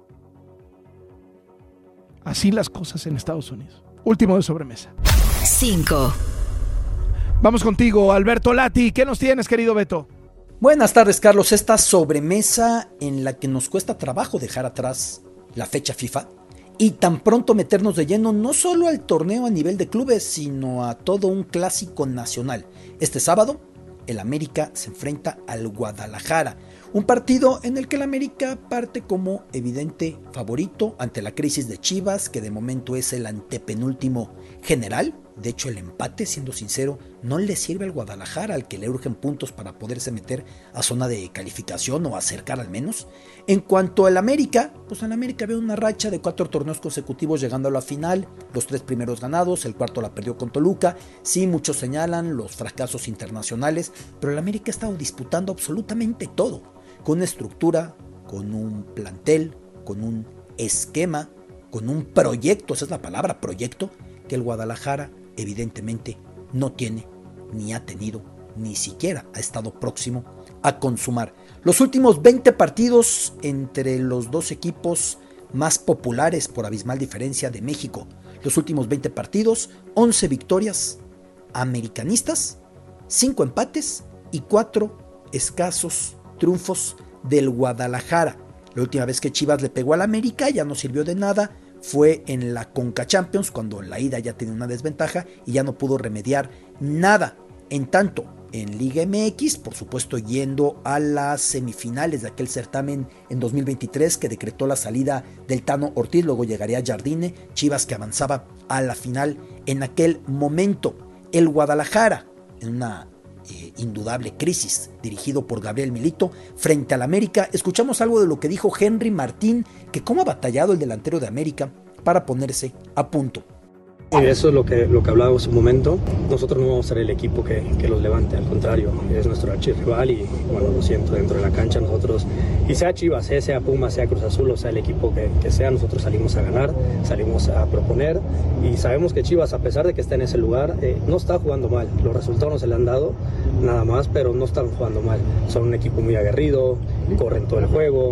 Así las cosas en Estados Unidos. Último de sobremesa. 5. Vamos contigo, Alberto Lati. ¿Qué nos tienes, querido Beto? Buenas tardes, Carlos. Esta sobremesa en la que nos cuesta trabajo dejar atrás la fecha FIFA y tan pronto meternos de lleno no solo al torneo a nivel de clubes, sino a todo un clásico nacional. Este sábado, el América se enfrenta al Guadalajara, un partido en el que el América parte como evidente favorito ante la crisis de Chivas, que de momento es el antepenúltimo general. De hecho, el empate, siendo sincero, no le sirve al Guadalajara, al que le urgen puntos para poderse meter a zona de calificación o acercar al menos. En cuanto al América, pues el América ve una racha de 4 torneos consecutivos llegando a la final, los 3 primeros ganados, el cuarto la perdió con Toluca. Sí, muchos señalan los fracasos internacionales, pero el América ha estado disputando absolutamente todo, con una estructura, con un plantel, con un esquema, con un proyecto, esa es la palabra, proyecto, que el Guadalajara evidentemente no tiene, ni ha tenido, ni siquiera ha estado próximo a consumar. Los últimos 20 partidos entre los dos equipos más populares por abismal diferencia de México. Los últimos 20 partidos, 11 victorias americanistas, 5 empates y 4 escasos triunfos del Guadalajara. La última vez que Chivas le pegó al América ya no sirvió de nada. Fue en la Conca Champions, cuando en la ida ya tenía una desventaja y ya no pudo remediar nada. En tanto, en Liga MX, por supuesto yendo a las semifinales de aquel certamen en 2023 que decretó la salida del Tano Ortiz, luego llegaría Jardine, Chivas que avanzaba a la final en aquel momento. El Guadalajara, en una indudable crisis, dirigido por Gabriel Milito, frente al América. Escuchamos algo de lo que dijo Henry Martín, que cómo ha batallado el delantero de América para ponerse a punto. Eso es lo que hablábamos en un momento. Nosotros no vamos a ser el equipo que los levante, al contrario, es nuestro archirrival y bueno, lo siento, dentro de la cancha nosotros, y sea Chivas, sea Pumas, sea Cruz Azul, o sea el equipo que sea, nosotros salimos a ganar, salimos a proponer y sabemos que Chivas, a pesar de que está en ese lugar, no está jugando mal. Los resultados no se le han dado nada más, pero no están jugando mal. Son un equipo muy aguerrido, corren todo el juego,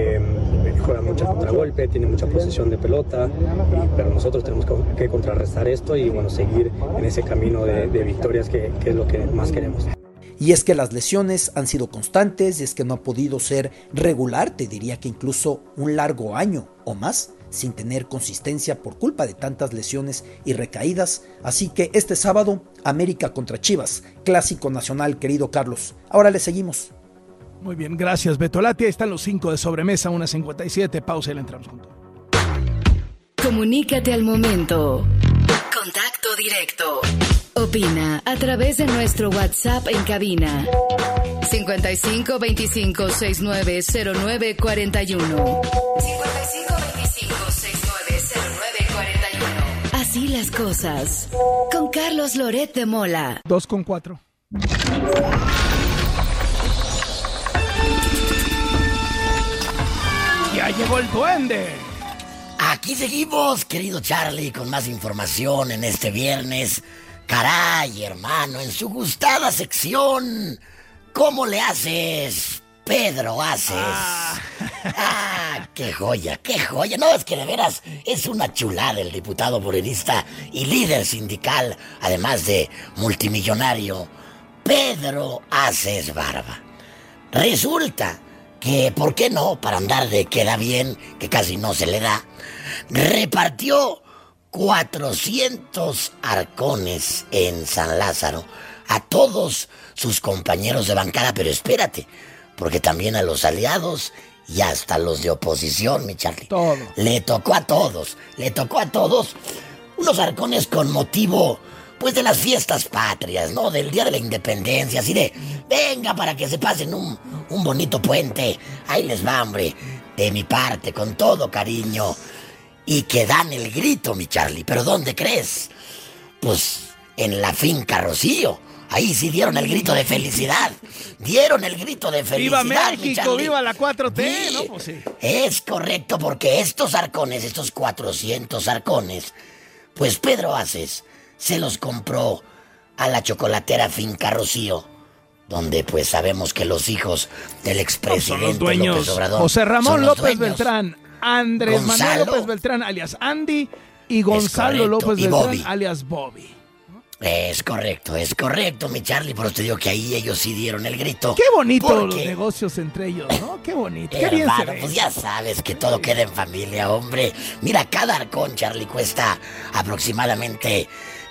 juegan mucho contragolpe, tienen mucha posesión de pelota, pero nosotros tenemos que contrarrestar esto y bueno, seguir en ese camino de victorias que es lo que más queremos. Y es que las lesiones han sido constantes, y es que no ha podido ser regular, te diría que incluso un largo año o más, sin tener consistencia por culpa de tantas lesiones y recaídas. Así que este sábado, América contra Chivas, clásico nacional, querido Carlos. Ahora le seguimos. Muy bien, gracias, Beto Lati. Ahí están los 5 de sobremesa, 1:57. Pausa y le entramos juntos. Comunícate al momento. Contacto directo. Opina a través de nuestro WhatsApp en cabina. 55 25 69 09 41. 55 25 69 09 41. Así las cosas. Con Carlos Loret de Mola. 2:4. Ya llegó el duende. Aquí seguimos, querido Charlie, con más información en este viernes. Caray, hermano, en su gustada sección, ¿cómo le haces, Pedro? Haces. Qué joya, qué joya. No, es que de veras es una chulada el diputado morenista y líder sindical, además de multimillonario, Pedro Aces Barba. Resulta que, ¿por qué no? Para andar de queda bien, que casi no se le da, repartió 400 arcones en San Lázaro a todos sus compañeros de bancada, pero espérate, porque también a los aliados y hasta los de oposición, mi Charlie. Todo. Le tocó a todos unos arcones con motivo, pues, de las fiestas patrias, ¿no? Del Día de la Independencia, así de, venga, para que se pasen un bonito puente. Ahí les va, hombre, de mi parte, con todo cariño. Y que dan el grito, mi Charlie. ¿Pero dónde crees? Pues en la finca Rocío. Ahí sí dieron el grito de felicidad. Dieron el grito de felicidad. ¡Viva mi México! Charlie. ¡Viva la 4T! Sí, ¿No? Pues sí. es correcto, porque estos arcones, estos 400 arcones, pues Pedro Aces se los compró a la chocolatera finca Rocío, donde pues sabemos que los hijos del expresidente son los dueños. López Obrador José Ramón son los López dueños. Beltrán, Andrés Gonzalo. Manuel López Beltrán, alias Andy, y Gonzalo correcto, López y Beltrán, Bobby. alias Bobby. Es correcto, mi Charlie, por eso te digo que ahí ellos sí dieron el grito. Qué bonito Porque, los negocios entre ellos, ¿no? Qué bonito, qué bien se hermano, ve. pues ya sabes que todo queda en familia, hombre. Mira, cada arcón, Charlie, cuesta aproximadamente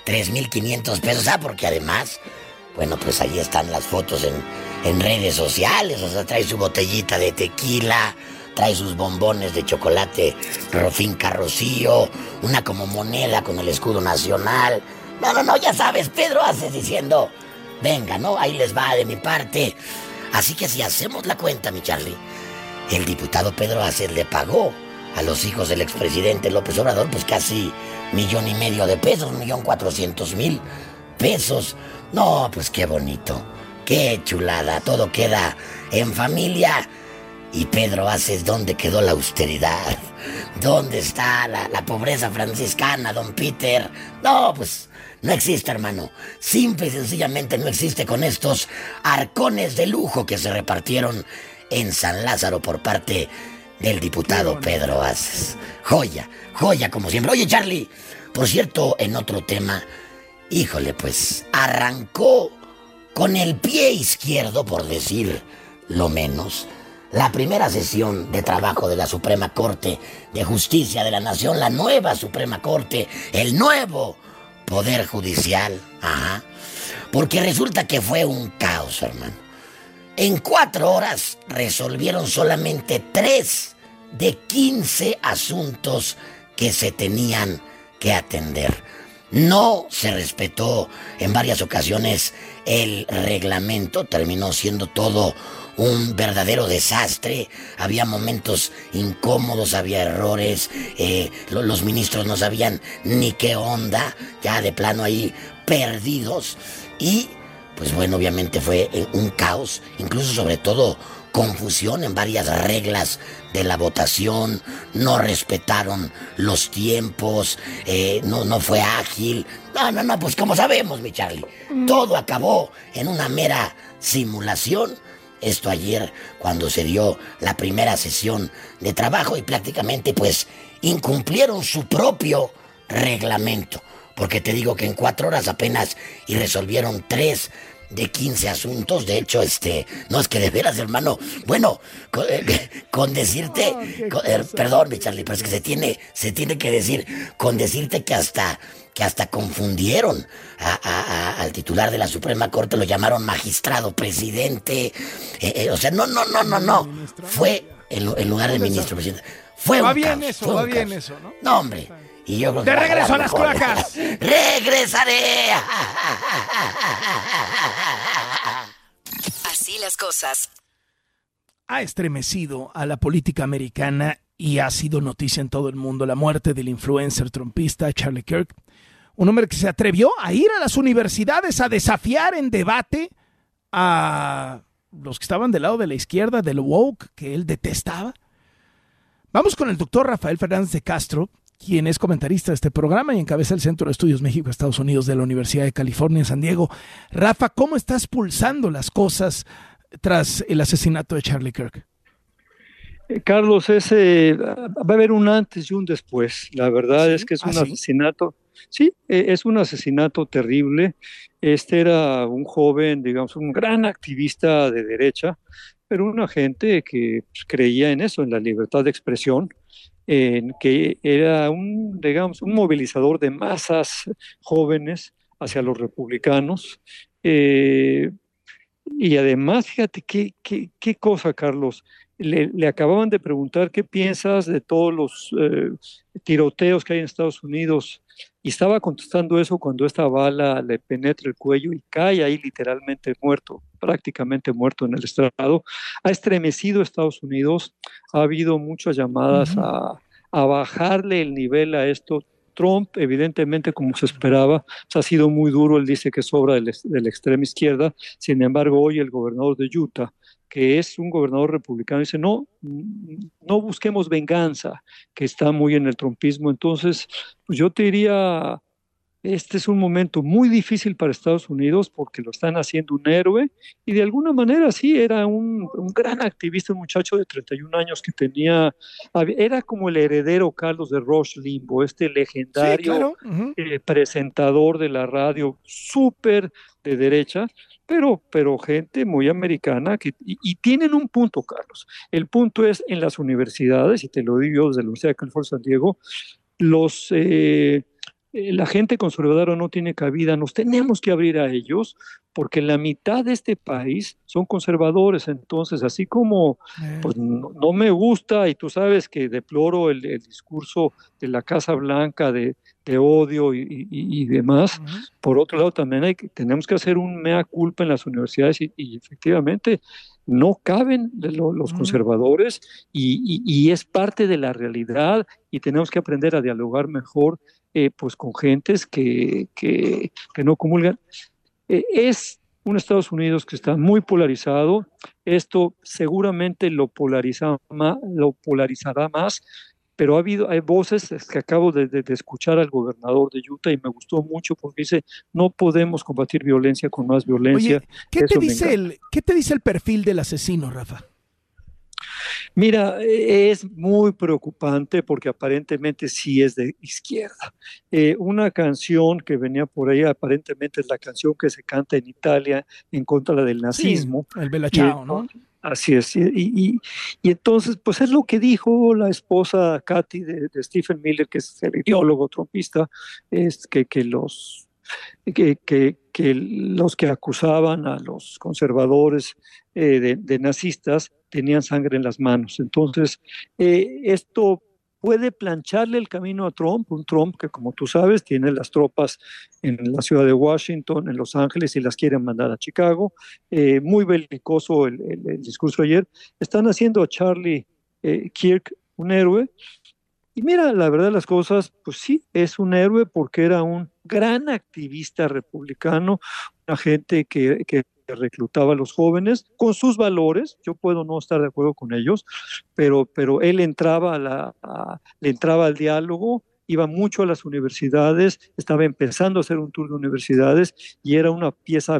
3,500 pesos. Porque además, bueno, pues ahí están las fotos en redes sociales. O sea, trae su botellita de tequila, trae sus bombones de chocolate Finca Rocío, una como moneda con el escudo nacional. No, ya sabes, Pedro Aces diciendo, venga, ¿no? Ahí les va de mi parte. Así que si hacemos la cuenta, mi Charlie, el diputado Pedro Aces le pagó a los hijos del expresidente López Obrador pues casi 1,5 millones de pesos, 1,400,000 pesos. No, pues qué bonito, qué chulada, todo queda en familia. Y Pedro Aces, ¿dónde quedó la austeridad? ¿Dónde está la pobreza franciscana, don Peter? No, pues no existe, hermano. Simple y sencillamente no existe con estos arcones de lujo que se repartieron en San Lázaro por parte del diputado Pedro Aces. Joya como siempre. Oye, Charlie, por cierto, en otro tema, híjole, pues arrancó con el pie izquierdo, por decir lo menos, la primera sesión de trabajo de la Suprema Corte de Justicia de la Nación, la nueva Suprema Corte, el nuevo Poder Judicial. Porque resulta que fue un caos, hermano. En 4 horas resolvieron solamente 3 de 15 asuntos que se tenían que atender. No se respetó en varias ocasiones el reglamento, terminó siendo todo un verdadero desastre. Había momentos incómodos, había errores, los ministros no sabían ni qué onda, ya de plano ahí perdidos. Y pues bueno, obviamente fue un caos, incluso sobre todo confusión en varias reglas de la votación. No respetaron los tiempos, no fue ágil. No, pues como sabemos, mi Charlie, todo acabó en una mera simulación. Esto ayer, cuando se dio la primera sesión de trabajo, y prácticamente pues incumplieron su propio reglamento, porque te digo que en 4 horas apenas y resolvieron 3 de 15 asuntos. De hecho, no, es que de veras, hermano, bueno, con decirte, perdón, mi Charlie, pero es que se tiene que decir, con decirte que hasta confundieron al titular de la Suprema Corte, lo llamaron magistrado presidente, o sea, no, fue en lugar de ministro presidente, fue un caos. Va bien eso, ¿no? No, hombre. Y yo creo que ¡de regreso a las mejor. cloacas! ¡Regresaré! Así las cosas. Ha estremecido a la política americana y ha sido noticia en todo el mundo la muerte del influencer trumpista Charlie Kirk, un hombre que se atrevió a ir a las universidades a desafiar en debate a los que estaban del lado de la izquierda, del woke, que él detestaba. Vamos con el doctor Rafael Fernández de Castro, quien es comentarista de este programa y encabeza el Centro de Estudios México-Estados Unidos de la Universidad de California en San Diego. Rafa, ¿cómo estás pulsando las cosas tras el asesinato de Charlie Kirk? Carlos, va a haber un antes y un después. La verdad es que es un asesinato. Sí, es un asesinato terrible. Era un joven, digamos, un gran activista de derecha, pero una gente que pues, creía en eso, en la libertad de expresión, en que era un movilizador de masas jóvenes hacia los republicanos. Y además, fíjate qué cosa, Carlos. le acababan de preguntar qué piensas de todos los tiroteos que hay en Estados Unidos, y estaba contestando eso cuando esta bala le penetra el cuello y cae ahí literalmente muerto, prácticamente muerto en el estrado. Ha estremecido Estados Unidos, ha habido muchas llamadas a bajarle el nivel a esto. Trump, evidentemente, como se esperaba, pues ha sido muy duro. Él dice que es obra de la extrema izquierda. Sin embargo, hoy el gobernador de Utah, que es un gobernador republicano, dice, no busquemos venganza, que está muy en el trumpismo. Entonces, pues yo te diría, este es un momento muy difícil para Estados Unidos porque lo están haciendo un héroe, y de alguna manera sí, era un gran activista, un muchacho de 31 años que era como el heredero, Carlos, de Rush Limbaugh, este legendario presentador de la radio, súper de derecha, pero gente muy americana, y tienen un punto, Carlos. El punto es en las universidades, y te lo digo yo desde la Universidad de California, San Diego, la gente conservadora no tiene cabida, nos tenemos que abrir a ellos, porque la mitad de este país son conservadores. Entonces, así como pues, no me gusta, y tú sabes que deploro el discurso de la Casa Blanca de odio y demás, por otro lado también tenemos que hacer un mea culpa en las universidades, y efectivamente no caben los conservadores, y es parte de la realidad, y tenemos que aprender a dialogar mejor pues con gentes que no comulgan. Es un Estados Unidos que está muy polarizado. Esto seguramente lo polarizará más, pero hay voces que acabo de escuchar al gobernador de Utah, y me gustó mucho porque dice, no podemos combatir violencia con más violencia. Oye, ¿qué te dice el perfil del asesino, Rafa? Mira, es muy preocupante porque aparentemente sí es de izquierda. Una canción que venía por ahí, aparentemente es la canción que se canta en Italia en contra del nazismo. Sí, el Bella Ciao, ¿no? Así es. Y entonces, pues es lo que dijo la esposa Katy de Stephen Miller, que es el ideólogo trumpista, es que los que acusaban a los conservadores de nazistas tenían sangre en las manos. Entonces, esto puede plancharle el camino a Trump, un Trump que, como tú sabes, tiene las tropas en la ciudad de Washington, en Los Ángeles, y las quieren mandar a Chicago. Muy belicoso el discurso ayer. Están haciendo a Charlie Kirk un héroe. Y mira, la verdad de las cosas, pues sí, es un héroe porque era un gran activista republicano, una gente que reclutaba a los jóvenes con sus valores. Yo puedo no estar de acuerdo con ellos, pero él entraba le entraba al diálogo, iba mucho a las universidades, estaba empezando a hacer un tour de universidades, y era una pieza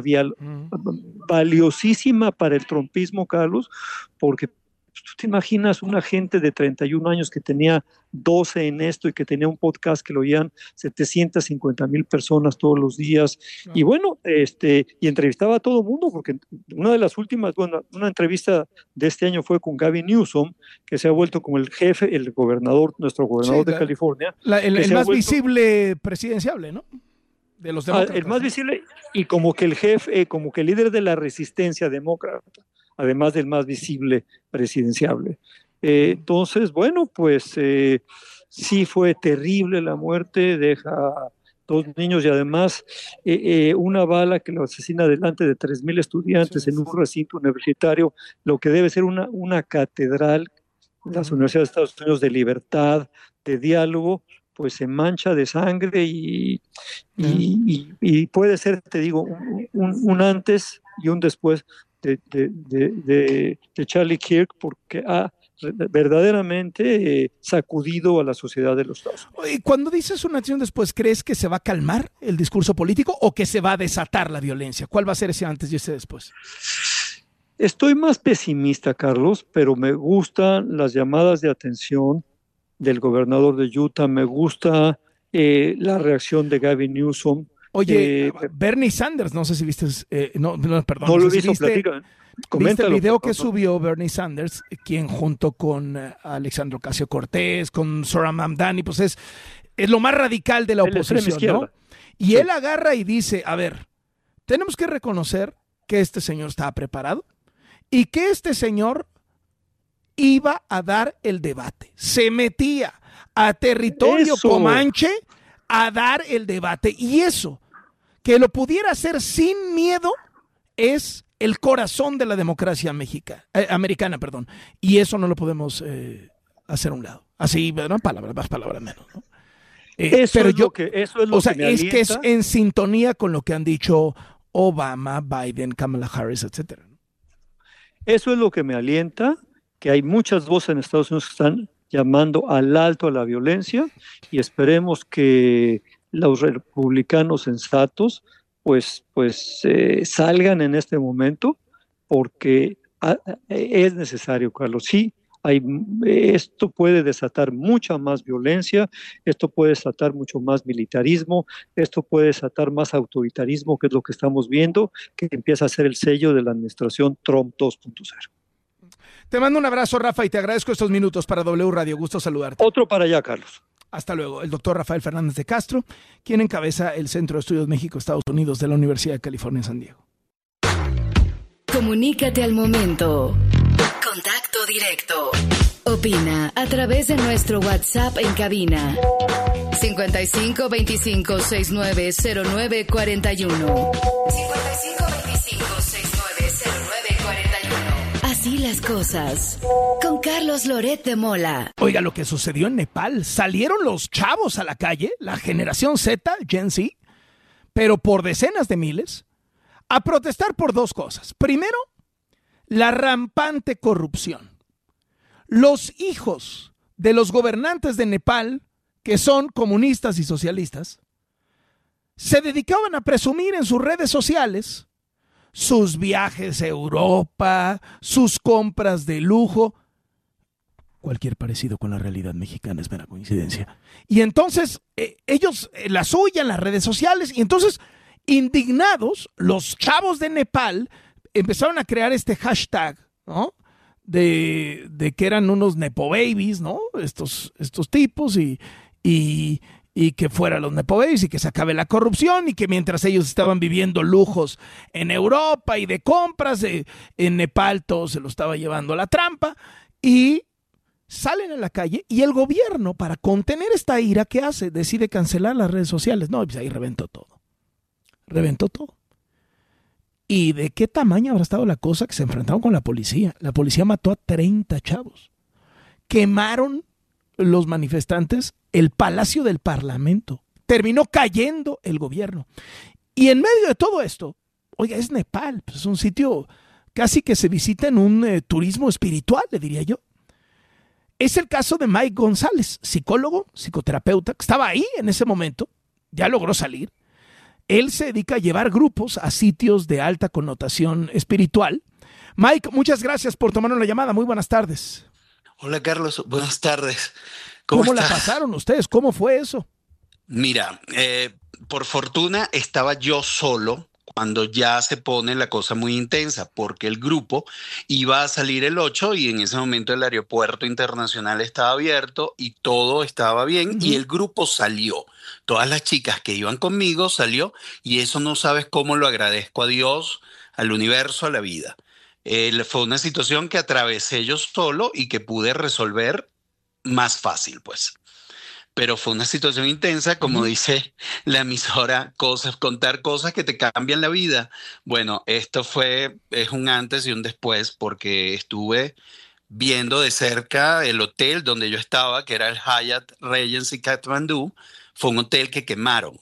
valiosísima para el trumpismo, Carlos, porque tú te imaginas una gente de 31 años que tenía 12 en esto, y que tenía un podcast que lo oían 750,000 personas todos los días. Y bueno, y entrevistaba a todo el mundo, porque una de las últimas, una entrevista de este año fue con Gavin Newsom, que se ha vuelto como el jefe, el gobernador, nuestro gobernador de California. El más visible presidenciable, ¿no? De los demócratas. El más visible, y como que el jefe, como que el líder de la resistencia demócrata, además del más visible presidenciable. Entonces, bueno, pues sí fue terrible la muerte, deja 2 niños, y además una bala que lo asesina delante de 3,000 estudiantes en un recinto universitario, lo que debe ser una catedral, las universidades de Estados Unidos, de libertad, de diálogo, pues se mancha de sangre, y puede ser, te digo, un antes y un después de Charlie Kirk, porque ha verdaderamente sacudido a la sociedad de los Estados Unidos. Y cuando dices una acción después, ¿crees que se va a calmar el discurso político o que se va a desatar la violencia? ¿Cuál va a ser ese antes y ese después? Estoy más pesimista, Carlos, pero me gustan las llamadas de atención del gobernador de Utah, me gusta la reacción de Gavin Newsom. Oye, Bernie Sanders, no sé si viste, perdón. No lo he si visto, platica. ¿Viste el video que subió Bernie Sanders, quien junto con Alexandria Ocasio-Cortez, con Zohran Mamdani, pues es lo más radical de la oposición, ¿no? Y él agarra y dice, a ver, tenemos que reconocer que este señor estaba preparado y que este señor iba a dar el debate. Se metía a territorio comanche a dar el debate. Y eso, que lo pudiera hacer sin miedo, es el corazón de la democracia americana. Y eso no lo podemos hacer a un lado. Así, ¿no? Palabras más, palabras menos, ¿no? Pero eso es lo que es en sintonía con lo que han dicho Obama, Biden, Kamala Harris, etcétera. Eso es lo que me alienta, que hay muchas voces en Estados Unidos que están llamando al alto a la violencia, y esperemos que los republicanos sensatos pues salgan en este momento, porque es necesario, Carlos. Sí, esto puede desatar mucha más violencia, esto puede desatar mucho más militarismo, esto puede desatar más autoritarismo, que es lo que estamos viendo, que empieza a ser el sello de la administración Trump 2.0. Te mando un abrazo, Rafa, y te agradezco estos minutos para W Radio. Gusto saludarte. Otro para allá, Carlos. Hasta luego. El doctor Rafael Fernández de Castro, quien encabeza el Centro de Estudios México-Estados Unidos de la Universidad de California en San Diego. Comunícate al momento. Contacto directo. Opina a través de nuestro WhatsApp en cabina. 55 25 69 09 41. 55 25 69 09 41. Así las cosas. Con Carlos Loret de Mola. Oiga, lo que sucedió en Nepal. Salieron los chavos a la calle, la generación Z, Gen Z, pero por decenas de miles, a protestar por dos cosas. Primero, la rampante corrupción. Los hijos de los gobernantes de Nepal, que son comunistas y socialistas, se dedicaban a presumir en sus redes sociales sus viajes a Europa, sus compras de lujo. Cualquier parecido con la realidad mexicana es mera coincidencia. Y entonces ellos la suya en las redes sociales, y entonces, indignados, los chavos de Nepal empezaron a crear este hashtag, ¿no? De que eran unos nepo babies, ¿no? Estos tipos, y que fueran los nepo babies, y que se acabe la corrupción, y que mientras ellos estaban viviendo lujos en Europa y de compras, en Nepal todo se lo estaba llevando a la trampa, y salen a la calle, y el gobierno, para contener esta ira, ¿qué hace? Decide cancelar las redes sociales. No, pues ahí reventó todo. ¿Y de qué tamaño habrá estado la cosa que se enfrentaron con la policía? La policía mató a 30 chavos. Quemaron los manifestantes el Palacio del Parlamento. Terminó cayendo el gobierno. Y en medio de todo esto, oiga, es Nepal, pues es un sitio casi que se visita en un turismo espiritual, le diría yo. Es el caso de Mike González, psicólogo, psicoterapeuta, que estaba ahí en ese momento, ya logró salir. Él se dedica a llevar grupos a sitios de alta connotación espiritual. Mike, muchas gracias por tomarnos la llamada. Muy buenas tardes. Hola, Carlos. Buenas tardes. ¿Cómo la pasaron ustedes? ¿Cómo fue eso? Mira, por fortuna estaba yo solo cuando ya se pone la cosa muy intensa, porque el grupo iba a salir el 8 y en ese momento el aeropuerto internacional estaba abierto y todo estaba bien, y el grupo salió. Todas las chicas que iban conmigo salió, y eso no sabes cómo lo agradezco a Dios, al universo, a la vida. Fue una situación que atravesé yo solo y que pude resolver más fácil, pues. Pero fue una situación intensa, como dice la emisora, contar cosas que te cambian la vida. Bueno, es un antes y un después, porque estuve viendo de cerca el hotel donde yo estaba, que era el Hyatt Regency Kathmandu. Fue un hotel que quemaron.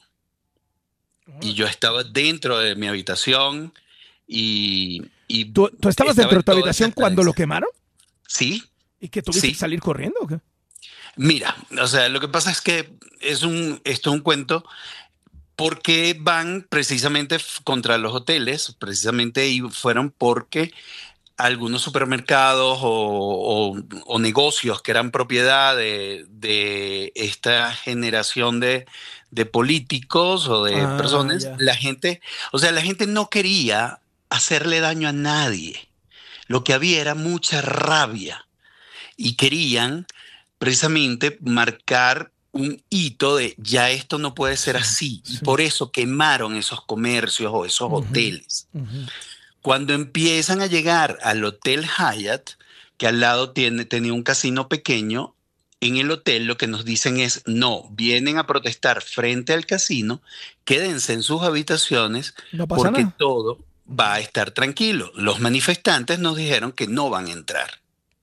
Y yo estaba dentro de mi habitación y ¿Tú estabas dentro de tu habitación cuando lo quemaron? Sí. ¿Y que tuviste que salir corriendo o qué? Mira, o sea, lo que pasa es que esto es un cuento, porque van precisamente contra los hoteles, precisamente, y fueron porque algunos supermercados o negocios que eran propiedad de esta generación de políticos o de personas, la gente no quería hacerle daño a nadie. Lo que había era mucha rabia y querían precisamente marcar un hito de ya esto no puede ser así. Sí. Por eso quemaron esos comercios o esos hoteles. Cuando empiezan a llegar al Hotel Hyatt, que al lado tenía un casino pequeño. En el hotel lo que nos dicen es, no, vienen a protestar frente al casino, quédense en sus habitaciones No pasa porque nada. todo va a estar tranquilo. Los manifestantes nos dijeron que no van a entrar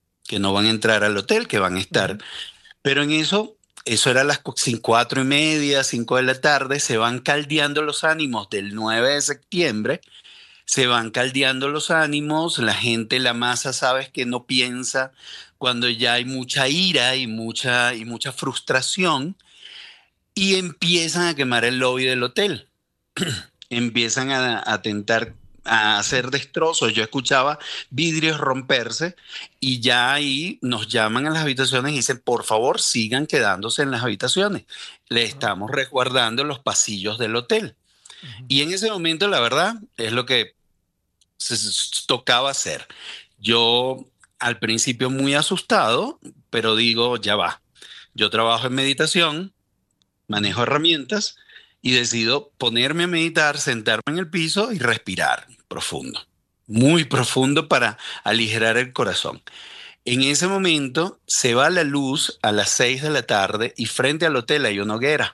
al hotel, que van a estar. Pero en eso era a las 4:30, 5 de la tarde, se van caldeando los ánimos del 9 de septiembre, se van caldeando los ánimos, la gente, la masa, sabes que no piensa cuando ya hay mucha ira y mucha frustración, y empiezan a quemar el lobby del hotel. Empiezan a atentar, a hacer destrozos. Yo escuchaba vidrios romperse y ya ahí nos llaman a las habitaciones y dicen, por favor, sigan quedándose en las habitaciones. Le estamos resguardando los pasillos del hotel. Y en ese momento, la verdad, es lo que se tocaba hacer. Yo al principio muy asustado, pero digo, ya va. Yo trabajo en meditación, manejo herramientas y decido ponerme a meditar, sentarme en el piso y respirar profundo, muy profundo para aligerar el corazón. En ese momento se va la luz a las 6 de la tarde y frente al hotel hay una hoguera.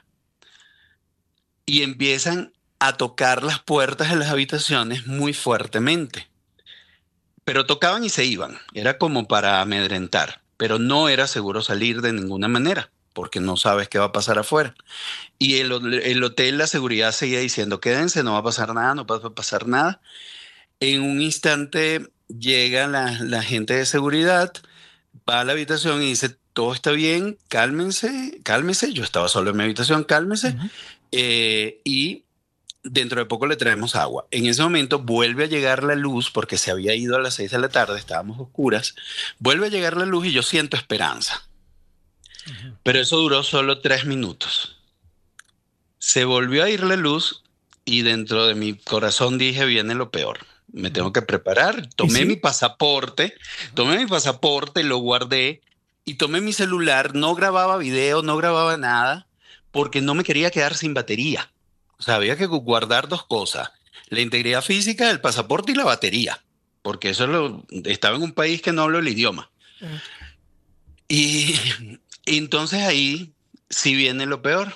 Y empiezan a tocar las puertas de las habitaciones muy fuertemente. Pero tocaban y se iban. Era como para amedrentar. Pero no era seguro salir de ninguna manera, porque no sabes qué va a pasar afuera. Y el hotel, la seguridad seguía diciendo, quédense, no va a pasar nada, no va a pasar nada. En un instante llega la gente de seguridad, va a la habitación y dice, todo está bien, cálmense. Yo estaba solo en mi habitación, cálmense. Y dentro de poco le traemos agua. En ese momento vuelve a llegar la luz, porque se había ido a las 6 de la tarde, estábamos oscuras. Vuelve a llegar la luz y yo siento esperanza. Pero eso duró solo 3 minutos. Se volvió a ir la luz y dentro de mi corazón dije, viene lo peor. Me tengo que preparar. Tomé mi pasaporte, lo guardé y tomé mi celular. No grababa video, no grababa nada, porque no me quería quedar sin batería. O sea, había que guardar 2 cosas, la integridad física, el pasaporte y la batería, porque eso estaba en un país que no hablo el idioma. Y entonces ahí sí viene lo peor.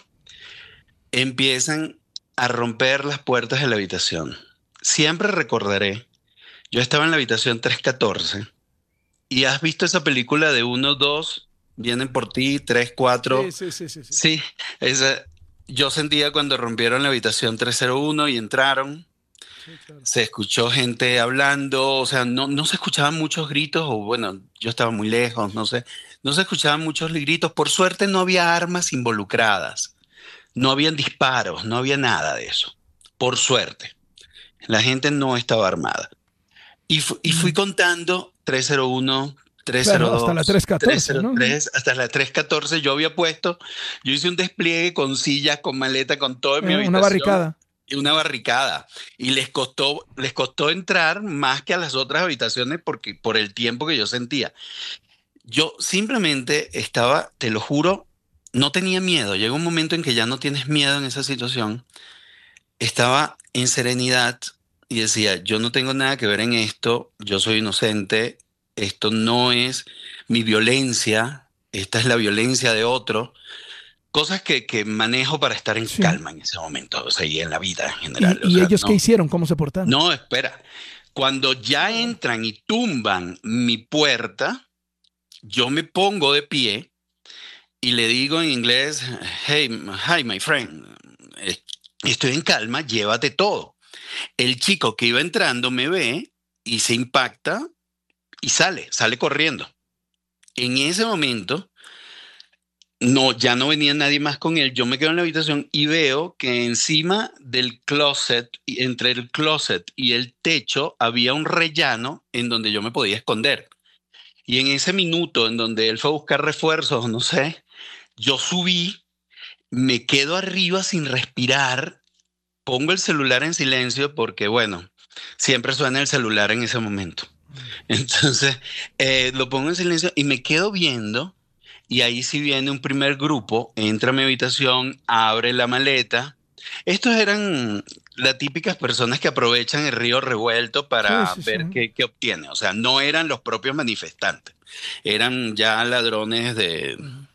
Empiezan a romper las puertas de la habitación. Siempre recordaré, yo estaba en la habitación 314 y has visto esa película de 1, 2, vienen por ti, 3, 4. Sí, esa. Yo sentía cuando rompieron la habitación 301 y entraron, se escuchó gente hablando, o sea, no se escuchaban muchos gritos, o bueno, yo estaba muy lejos, no sé, no se escuchaban muchos gritos. Por suerte no había armas involucradas, no habían disparos, no había nada de eso. Por suerte, la gente no estaba armada. Y fui contando 301, 302, claro, hasta la 314, 303, ¿no? Hasta la 314 yo hice un despliegue con sillas, con maleta, con todo en mi habitación. Una barricada. Y les costó entrar más que a las otras habitaciones por el tiempo que yo sentía. Yo simplemente estaba, te lo juro, no tenía miedo. Llega un momento en que ya no tienes miedo en esa situación. Estaba en serenidad y decía, yo no tengo nada que ver en esto, yo soy inocente. Esto no es mi violencia, esta es la violencia de otro. Cosas que manejo para estar en calma en ese momento, o sea, y en la vida en general. ¿Y ellos qué hicieron? ¿Cómo se portaron? No, espera. Cuando ya entran y tumban mi puerta, yo me pongo de pie y le digo en inglés, hi, my friend, estoy en calma, llévate todo. El chico que iba entrando me ve y se impacta y sale corriendo. En ese momento, ya no venía nadie más con él. Yo me quedo en la habitación y veo que encima del closet, entre el closet y el techo, había un rellano en donde yo me podía esconder. Y en ese minuto en donde él fue a buscar refuerzos, no sé, yo subí, me quedo arriba sin respirar, pongo el celular en silencio porque, bueno, siempre suena el celular en ese momento. Entonces lo pongo en silencio y me quedo viendo, y ahí sí viene un primer grupo, entra a mi habitación, abre la maleta. Estos eran las típicas personas que aprovechan el río revuelto para ver qué obtiene. O sea, no eran los propios manifestantes. eran ya ladrones de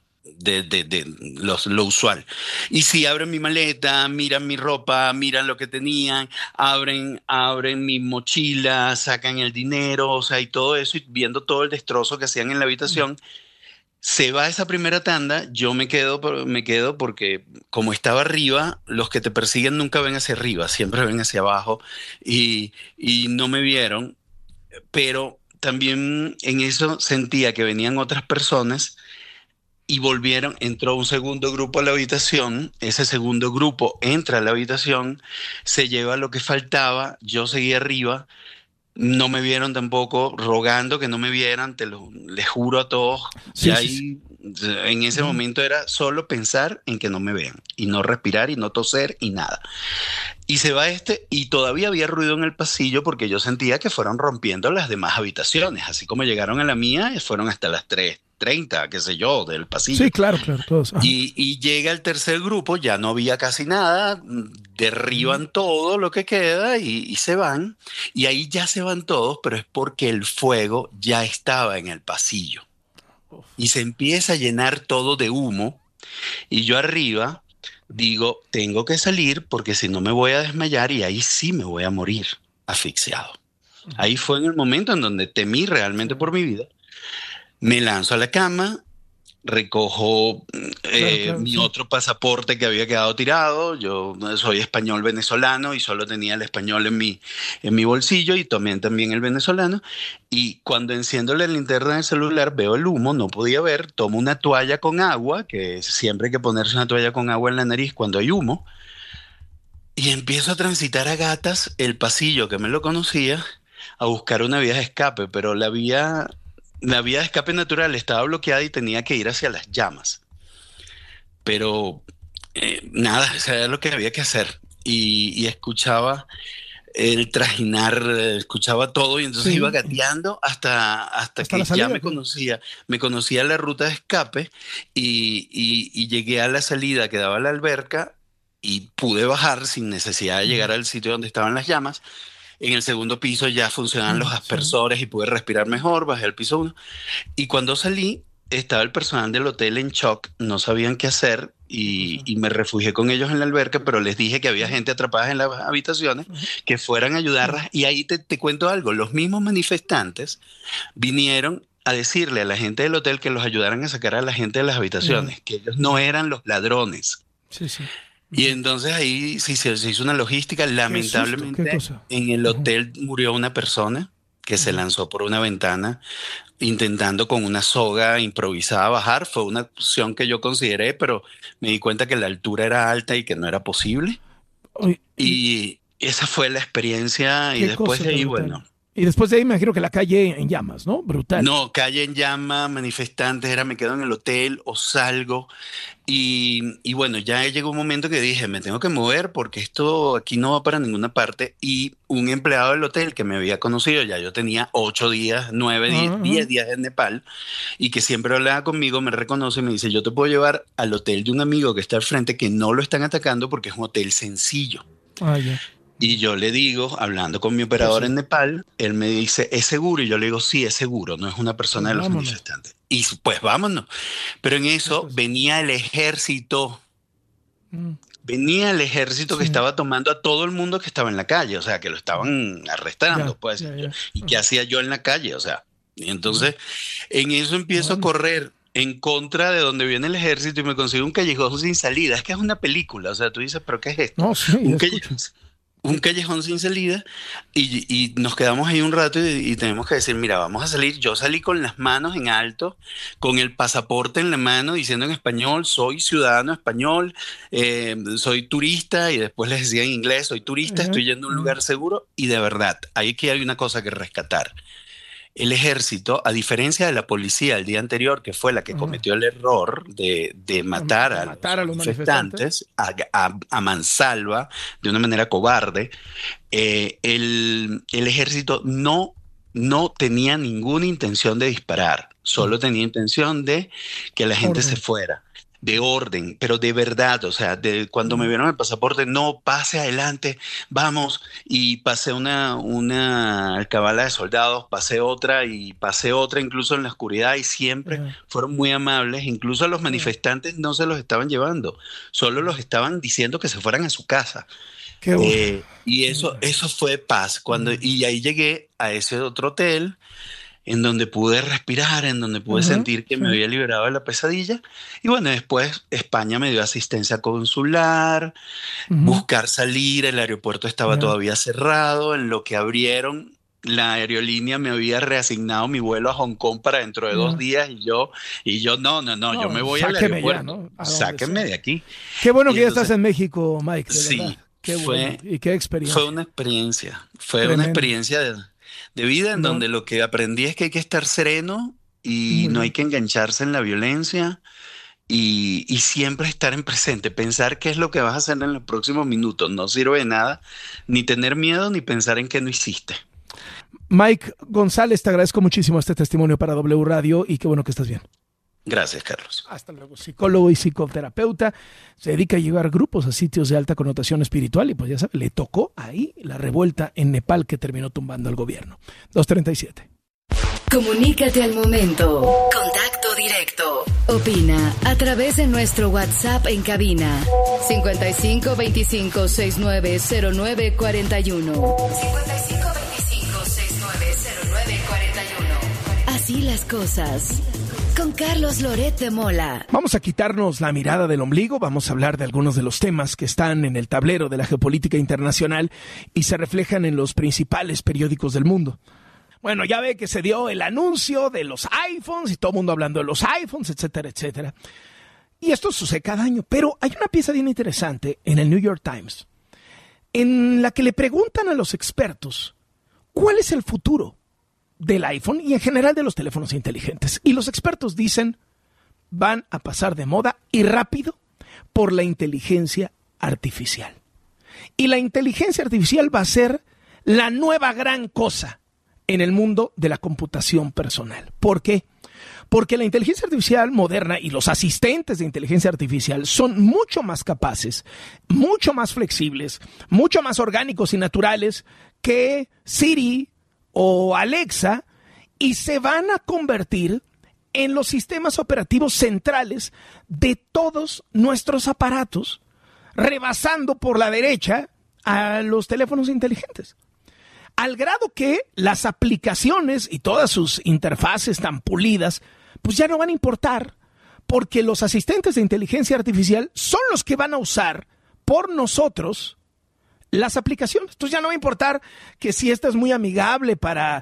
lo usual. Y sí, abren mi maleta, miran mi ropa, miran lo que tenían, abren mi mochila, sacan el dinero, o sea, y todo eso, y viendo todo el destrozo que hacían en la habitación. Se va esa primera tanda, yo me quedo porque como estaba arriba, los que te persiguen nunca ven hacia arriba, siempre ven hacia abajo, y no me vieron, pero también en eso sentía que venían otras personas y entró un segundo grupo a la habitación, ese segundo grupo entra a la habitación, se lleva lo que faltaba, yo seguí arriba. No me vieron tampoco, rogando que no me vieran, les juro a todos. Sí, En ese momento era solo pensar en que no me vean, y no respirar, y no toser, y nada. Y se va y todavía había ruido en el pasillo porque yo sentía que fueron rompiendo las demás habitaciones. Así como llegaron a la mía, fueron hasta las 3:30, qué sé yo, del pasillo. Sí, claro, todos. Y llega el tercer grupo, ya no había casi nada, derriban todo lo que queda y se van. Y ahí ya se van todos, pero es porque el fuego ya estaba en el pasillo. Y se empieza a llenar todo de humo. Y yo arriba digo, tengo que salir porque si no me voy a desmayar y ahí sí me voy a morir asfixiado. Ahí fue en el momento en donde temí realmente por mi vida. Me lanzo a la cama, recojo mi otro pasaporte que había quedado tirado. Yo soy español venezolano y solo tenía el español en mi bolsillo, y tomé también el venezolano. Y cuando enciendo la linterna del celular veo el humo, no podía ver, tomo una toalla con agua, que siempre hay que ponerse una toalla con agua en la nariz cuando hay humo, y empiezo a transitar a gatas el pasillo que me lo conocía, a buscar una vía de escape, pero la vía de escape natural estaba bloqueada y tenía que ir hacia las llamas. Pero nada, eso era lo que había que hacer. Y escuchaba el trajinar, escuchaba todo, y entonces iba gateando hasta que ya me conocía la ruta de escape, y llegué a la salida que daba a la alberca y pude bajar sin necesidad de llegar al sitio donde estaban las llamas. En el segundo piso ya funcionaban los aspersores y pude respirar mejor, bajé al piso 1. Y cuando salí, estaba el personal del hotel en shock, no sabían qué hacer, y me refugié con ellos en la alberca, pero les dije que había gente atrapada en las habitaciones, que fueran a ayudarlas. Y ahí te cuento algo, los mismos manifestantes vinieron a decirle a la gente del hotel que los ayudaran a sacar a la gente de las habitaciones, que ellos no eran los ladrones. Sí, sí. Y entonces ahí sí se hizo una logística. Lamentablemente en el hotel murió una persona que se lanzó por una ventana intentando con una soga improvisada bajar. Fue una opción que yo consideré, pero me di cuenta que la altura era alta y que no era posible. Y esa fue la experiencia. Y después de ahí, bueno... Y después de ahí me imagino que la calle en llamas, ¿no? Brutal. No, calle en llamas, manifestantes, me quedo en el hotel o salgo. Y bueno, ya llegó un momento que dije, me tengo que mover porque esto aquí no va para ninguna parte. Y un empleado del hotel que me había conocido, ya yo tenía 8 días, 9 días, 10 días en Nepal, y que siempre hablaba conmigo, me reconoce y me dice, yo te puedo llevar al hotel de un amigo que está al frente, que no lo están atacando porque es un hotel sencillo. Y yo le digo, hablando con mi operador en Nepal, él me dice, ¿es seguro? Y yo le digo, sí, es seguro, no es una persona de los manifestantes. Y pues vámonos. Pero en eso venía el ejército. Venía el ejército que estaba tomando a todo el mundo que estaba en la calle, o sea, que lo estaban arrestando, pues. ¿Y qué hacía yo en la calle? O sea, y entonces en eso empiezo a correr en contra de donde viene el ejército y me consigo un callejón sin salida. Es que es una película, o sea, tú dices, ¿pero qué es esto? Un callejón sin salida, y nos quedamos ahí un rato y tenemos que decir, mira, vamos a salir. Yo salí con las manos en alto, con el pasaporte en la mano, diciendo en español, soy ciudadano español, soy turista, y después les decía en inglés, soy turista, estoy yendo a un lugar seguro. Y de verdad, ahí que hay una cosa que rescatar. El ejército, a diferencia de la policía el día anterior, que fue la que cometió el error de matar a los manifestantes a mansalva, de una manera cobarde, el ejército no tenía ninguna intención de disparar, solo tenía intención de que la gente se fuera. de orden, pero de verdad, o sea, cuando me vieron el pasaporte, no, pase adelante, vamos, y pasé una alcabala de soldados, pasé otra, incluso en la oscuridad, y siempre fueron muy amables, incluso a los manifestantes no se los estaban llevando, solo los estaban diciendo que se fueran a su casa. Y eso fue paz. Y ahí llegué a ese otro hotel en donde pude respirar, en donde pude sentir que me había liberado de la pesadilla. Y bueno, después España me dio asistencia consular, buscar salir, el aeropuerto estaba todavía cerrado, en lo que abrieron. La aerolínea me había reasignado mi vuelo a Hong Kong para dentro de 2 días y yo no, yo me voy al aeropuerto. Sáquenme de aquí. Qué bueno que ya estás en México, Mike. Sí. Verdad. Qué bueno. Y qué experiencia. Fue una experiencia de vida en donde lo que aprendí es que hay que estar sereno y no hay que engancharse en la violencia y siempre estar en presente, pensar qué es lo que vas a hacer en los próximos minutos. No sirve de nada ni tener miedo ni pensar en qué no hiciste. Mike González, te agradezco muchísimo este testimonio para W Radio y qué bueno que estás bien. Gracias, Carlos. Hasta luego. Psicólogo y psicoterapeuta, se dedica a llevar grupos a sitios de alta connotación espiritual y pues ya sabes, le tocó ahí la revuelta en Nepal que terminó tumbando al gobierno. 2:37. Comunícate al momento. Contacto directo. Opina a través de nuestro WhatsApp en cabina 55 25 69 09 41. 55 25 69 09 41. Así las cosas. Con Carlos Loret de Mola. Vamos a quitarnos la mirada del ombligo, vamos a hablar de algunos de los temas que están en el tablero de la geopolítica internacional y se reflejan en los principales periódicos del mundo. Bueno, ya ve que se dio el anuncio de los iPhones y todo el mundo hablando de los iPhones, etcétera, etcétera. Y esto sucede cada año, pero hay una pieza bien interesante en el New York Times en la que le preguntan a los expertos cuál es el futuro del iPhone y en general de los teléfonos inteligentes. Y los expertos dicen, van a pasar de moda y rápido por la inteligencia artificial. Y la inteligencia artificial va a ser la nueva gran cosa en el mundo de la computación personal. ¿Por qué? Porque la inteligencia artificial moderna y los asistentes de inteligencia artificial son mucho más capaces, mucho más flexibles, mucho más orgánicos y naturales que Siri o Alexa y se van a convertir en los sistemas operativos centrales de todos nuestros aparatos, rebasando por la derecha a los teléfonos inteligentes. Al grado que las aplicaciones y todas sus interfaces tan pulidas, pues ya no van a importar, porque los asistentes de inteligencia artificial son los que van a usar por nosotros las aplicaciones. Entonces ya no va a importar que si esta es muy amigable para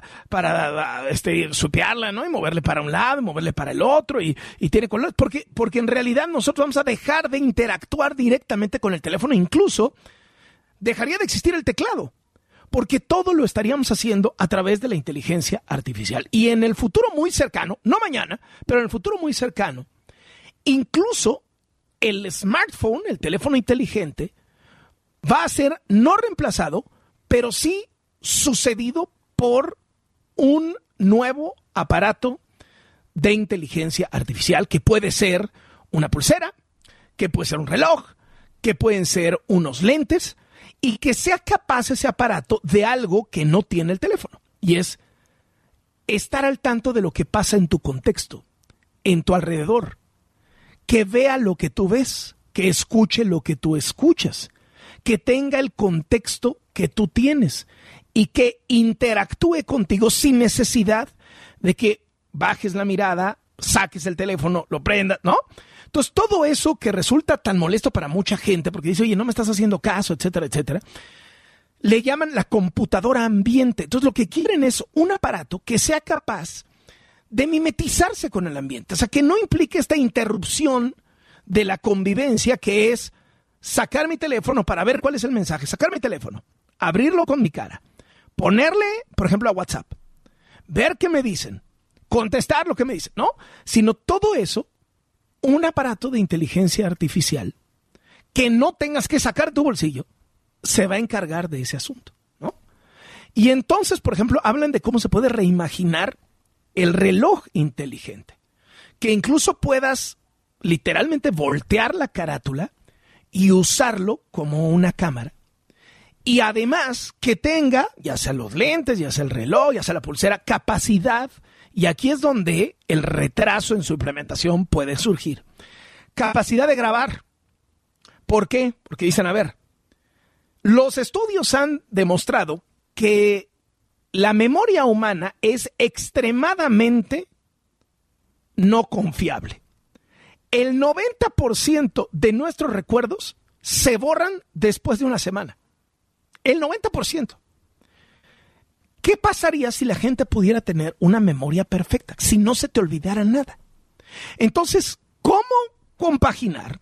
supearla, ¿no? Y moverle para un lado, y moverle para el otro, y tiene colores, porque en realidad nosotros vamos a dejar de interactuar directamente con el teléfono, incluso dejaría de existir el teclado, porque todo lo estaríamos haciendo a través de la inteligencia artificial. Y en el futuro muy cercano, no mañana, pero en el futuro muy cercano, incluso el smartphone, el teléfono inteligente, va a ser no reemplazado, pero sí sucedido por un nuevo aparato de inteligencia artificial que puede ser una pulsera, que puede ser un reloj, que pueden ser unos lentes y que sea capaz ese aparato de algo que no tiene el teléfono. Y es estar al tanto de lo que pasa en tu contexto, en tu alrededor, que vea lo que tú ves, que escuche lo que tú escuchas, que tenga el contexto que tú tienes y que interactúe contigo sin necesidad de que bajes la mirada, saques el teléfono, lo prendas, ¿no? Entonces, todo eso que resulta tan molesto para mucha gente, porque dice, oye, no me estás haciendo caso, etcétera, etcétera, le llaman la computadora ambiente. Entonces, lo que quieren es un aparato que sea capaz de mimetizarse con el ambiente. O sea, que no implique esta interrupción de la convivencia que es sacar mi teléfono para ver cuál es el mensaje, sacar mi teléfono, abrirlo con mi cara, ponerle, por ejemplo, a WhatsApp, ver qué me dicen, contestar lo que me dicen, ¿no? Sino todo eso, un aparato de inteligencia artificial que no tengas que sacar tu bolsillo, se va a encargar de ese asunto, ¿no? Y entonces, por ejemplo, hablan de cómo se puede reimaginar el reloj inteligente, que incluso puedas literalmente voltear la carátula y usarlo como una cámara. Y además que tenga, ya sea los lentes, ya sea el reloj, ya sea la pulsera, capacidad, y aquí es donde el retraso en su implementación puede surgir. Capacidad de grabar. ¿Por qué? Porque dicen, a ver, los estudios han demostrado que la memoria humana es extremadamente no confiable. El 90% de nuestros recuerdos se borran después de una semana. El 90%. ¿Qué pasaría si la gente pudiera tener una memoria perfecta? Si no se te olvidara nada. Entonces, ¿cómo compaginar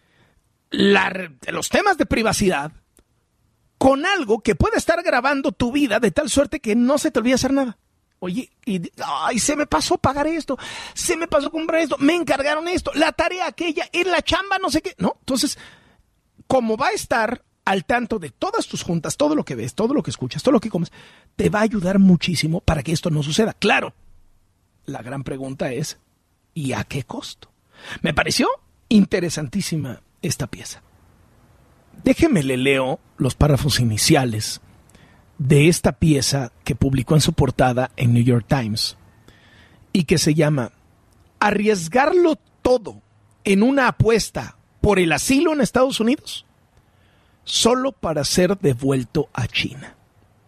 los temas de privacidad con algo que puede estar grabando tu vida de tal suerte que no se te olvide hacer nada? Oye, se me pasó pagar esto, se me pasó comprar esto, me encargaron esto, la tarea aquella, en la chamba, no sé qué. No, entonces, como va a estar al tanto de todas tus juntas, todo lo que ves, todo lo que escuchas, todo lo que comes, te va a ayudar muchísimo para que esto no suceda. Claro, la gran pregunta es, ¿y a qué costo? Me pareció interesantísima esta pieza. Déjeme le leo los párrafos iniciales de esta pieza que publicó en su portada en New York Times y que se llama ¿Arriesgarlo todo en una apuesta por el asilo en Estados Unidos? Solo para ser devuelto a China.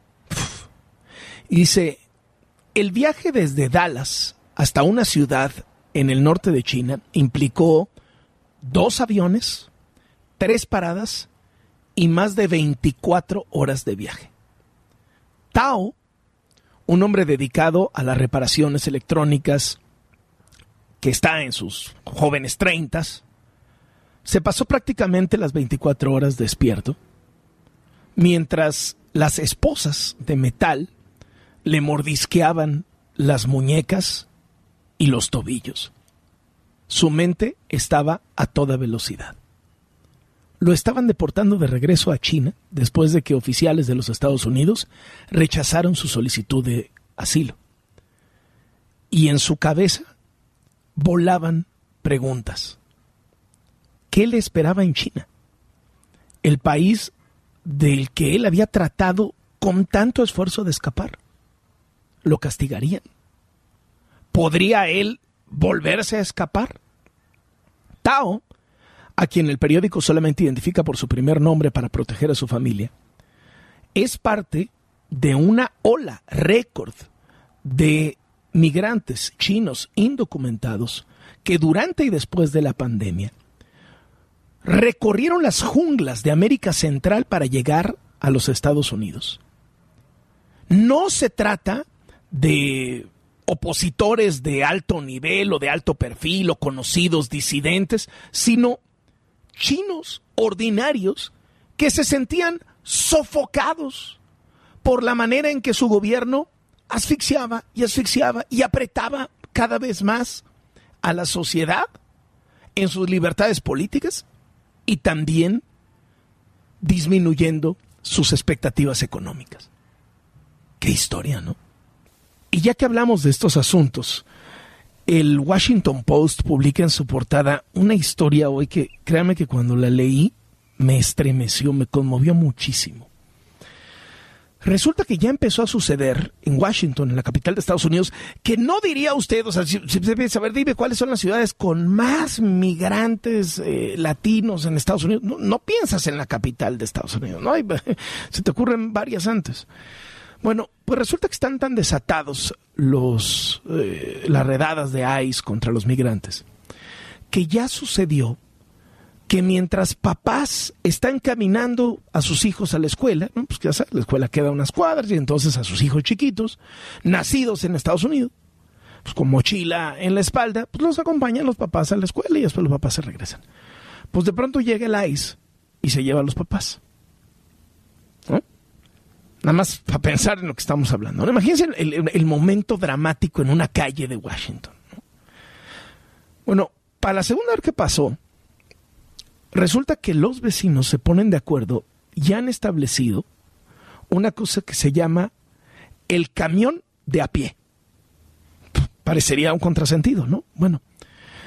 Y dice, el viaje desde Dallas hasta una ciudad en el norte de China implicó 2 aviones, 3 paradas y más de 24 horas de viaje. Tao, un hombre dedicado a las reparaciones electrónicas que está en sus jóvenes 30s, se pasó prácticamente las 24 horas despierto, mientras las esposas de metal le mordisqueaban las muñecas y los tobillos. Su mente estaba a toda velocidad. Lo estaban deportando de regreso a China después de que oficiales de los Estados Unidos rechazaron su solicitud de asilo. Y en su cabeza volaban preguntas. ¿Qué le esperaba en China? El país del que él había tratado con tanto esfuerzo de escapar. ¿Lo castigarían? ¿Podría él volverse a escapar? Tao, a quien el periódico solamente identifica por su primer nombre para proteger a su familia, es parte de una ola récord de migrantes chinos indocumentados que durante y después de la pandemia recorrieron las junglas de América Central para llegar a los Estados Unidos. No se trata de opositores de alto nivel o de alto perfil o conocidos disidentes, sino chinos ordinarios que se sentían sofocados por la manera en que su gobierno asfixiaba y apretaba cada vez más a la sociedad en sus libertades políticas y también disminuyendo sus expectativas económicas. Qué historia, ¿no? Y ya que hablamos de estos asuntos, el Washington Post publica en su portada una historia hoy que, créanme que cuando la leí, me estremeció, me conmovió muchísimo. Resulta que ya empezó a suceder en Washington, en la capital de Estados Unidos, que no diría usted, o sea, si debe saber, dime cuáles son las ciudades con más migrantes latinos en Estados Unidos. No piensas en la capital de Estados Unidos, ¿no? Se te ocurren varias antes. Bueno, pues resulta que están tan desatados las redadas de ICE contra los migrantes, que ya sucedió que mientras papás están caminando a sus hijos a la escuela, ¿no? Pues ya sabes, la escuela queda a unas cuadras y entonces a sus hijos chiquitos, nacidos en Estados Unidos, pues con mochila en la espalda, pues los acompañan los papás a la escuela y después los papás se regresan. Pues de pronto llega el ICE y se lleva a los papás, ¿no? Nada más para pensar en lo que estamos hablando, ¿no? Imagínense el momento dramático en una calle de Washington, ¿no? Bueno, para la segunda vez que pasó, resulta que los vecinos se ponen de acuerdo y han establecido una cosa que se llama el camión de a pie. Parecería un contrasentido, ¿no? Bueno,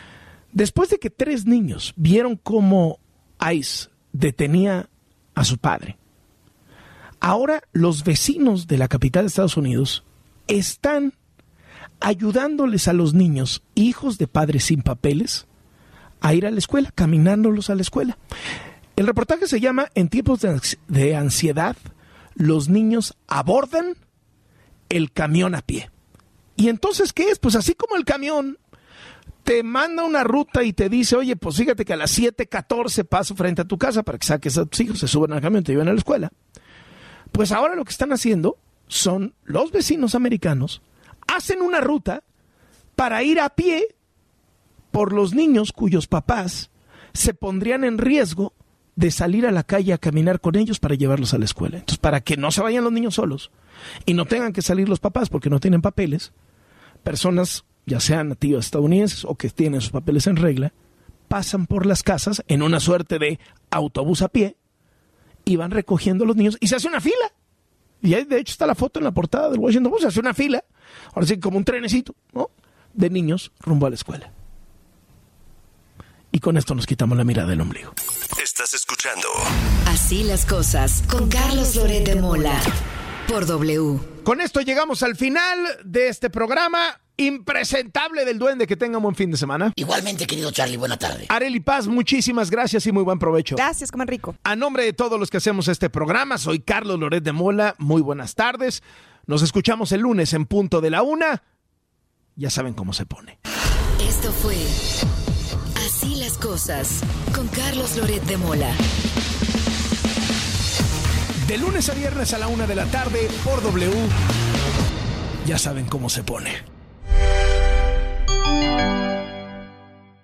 Después de que 3 niños vieron cómo ICE detenía a su padre, ahora los vecinos de la capital de Estados Unidos están ayudándoles a los niños, hijos de padres sin papeles, a ir a la escuela, caminándolos a la escuela. El reportaje se llama En tiempos de ansiedad, los niños abordan el camión a pie. ¿Y entonces qué es? Pues así como el camión te manda una ruta y te dice, oye, pues fíjate que a las 7:14 paso frente a tu casa para que saques a tus hijos, se suban al camión y te lleven a la escuela. Pues ahora lo que están haciendo son los vecinos americanos, hacen una ruta para ir a pie por los niños cuyos papás se pondrían en riesgo de salir a la calle a caminar con ellos para llevarlos a la escuela. Entonces, para que no se vayan los niños solos y no tengan que salir los papás porque no tienen papeles, personas, ya sean nativas estadounidenses o que tienen sus papeles en regla, pasan por las casas en una suerte de autobús a pie y van recogiendo a los niños y se hace una fila. Y ahí, de hecho, está la foto en la portada del Washington Post, se hace una fila, ahora sí como un trenecito, ¿no?, de niños rumbo a la escuela. Y con esto nos quitamos la mirada del ombligo. Estás escuchando Así las cosas con Carlos Loret de Mola por W. Con esto llegamos al final de este programa impresentable del Duende. Que tengan buen fin de semana. Igualmente, querido Charlie, buena tarde. Arely Paz, muchísimas gracias y muy buen provecho. Gracias, coman rico. A nombre de todos los que hacemos este programa, soy Carlos Loret de Mola. Muy buenas tardes. Nos escuchamos el lunes en punto de la 1. Ya saben cómo se pone. Esto fue Así las cosas con Carlos Loret de Mola. De lunes a viernes a la 1 de la tarde por W. Ya saben cómo se pone.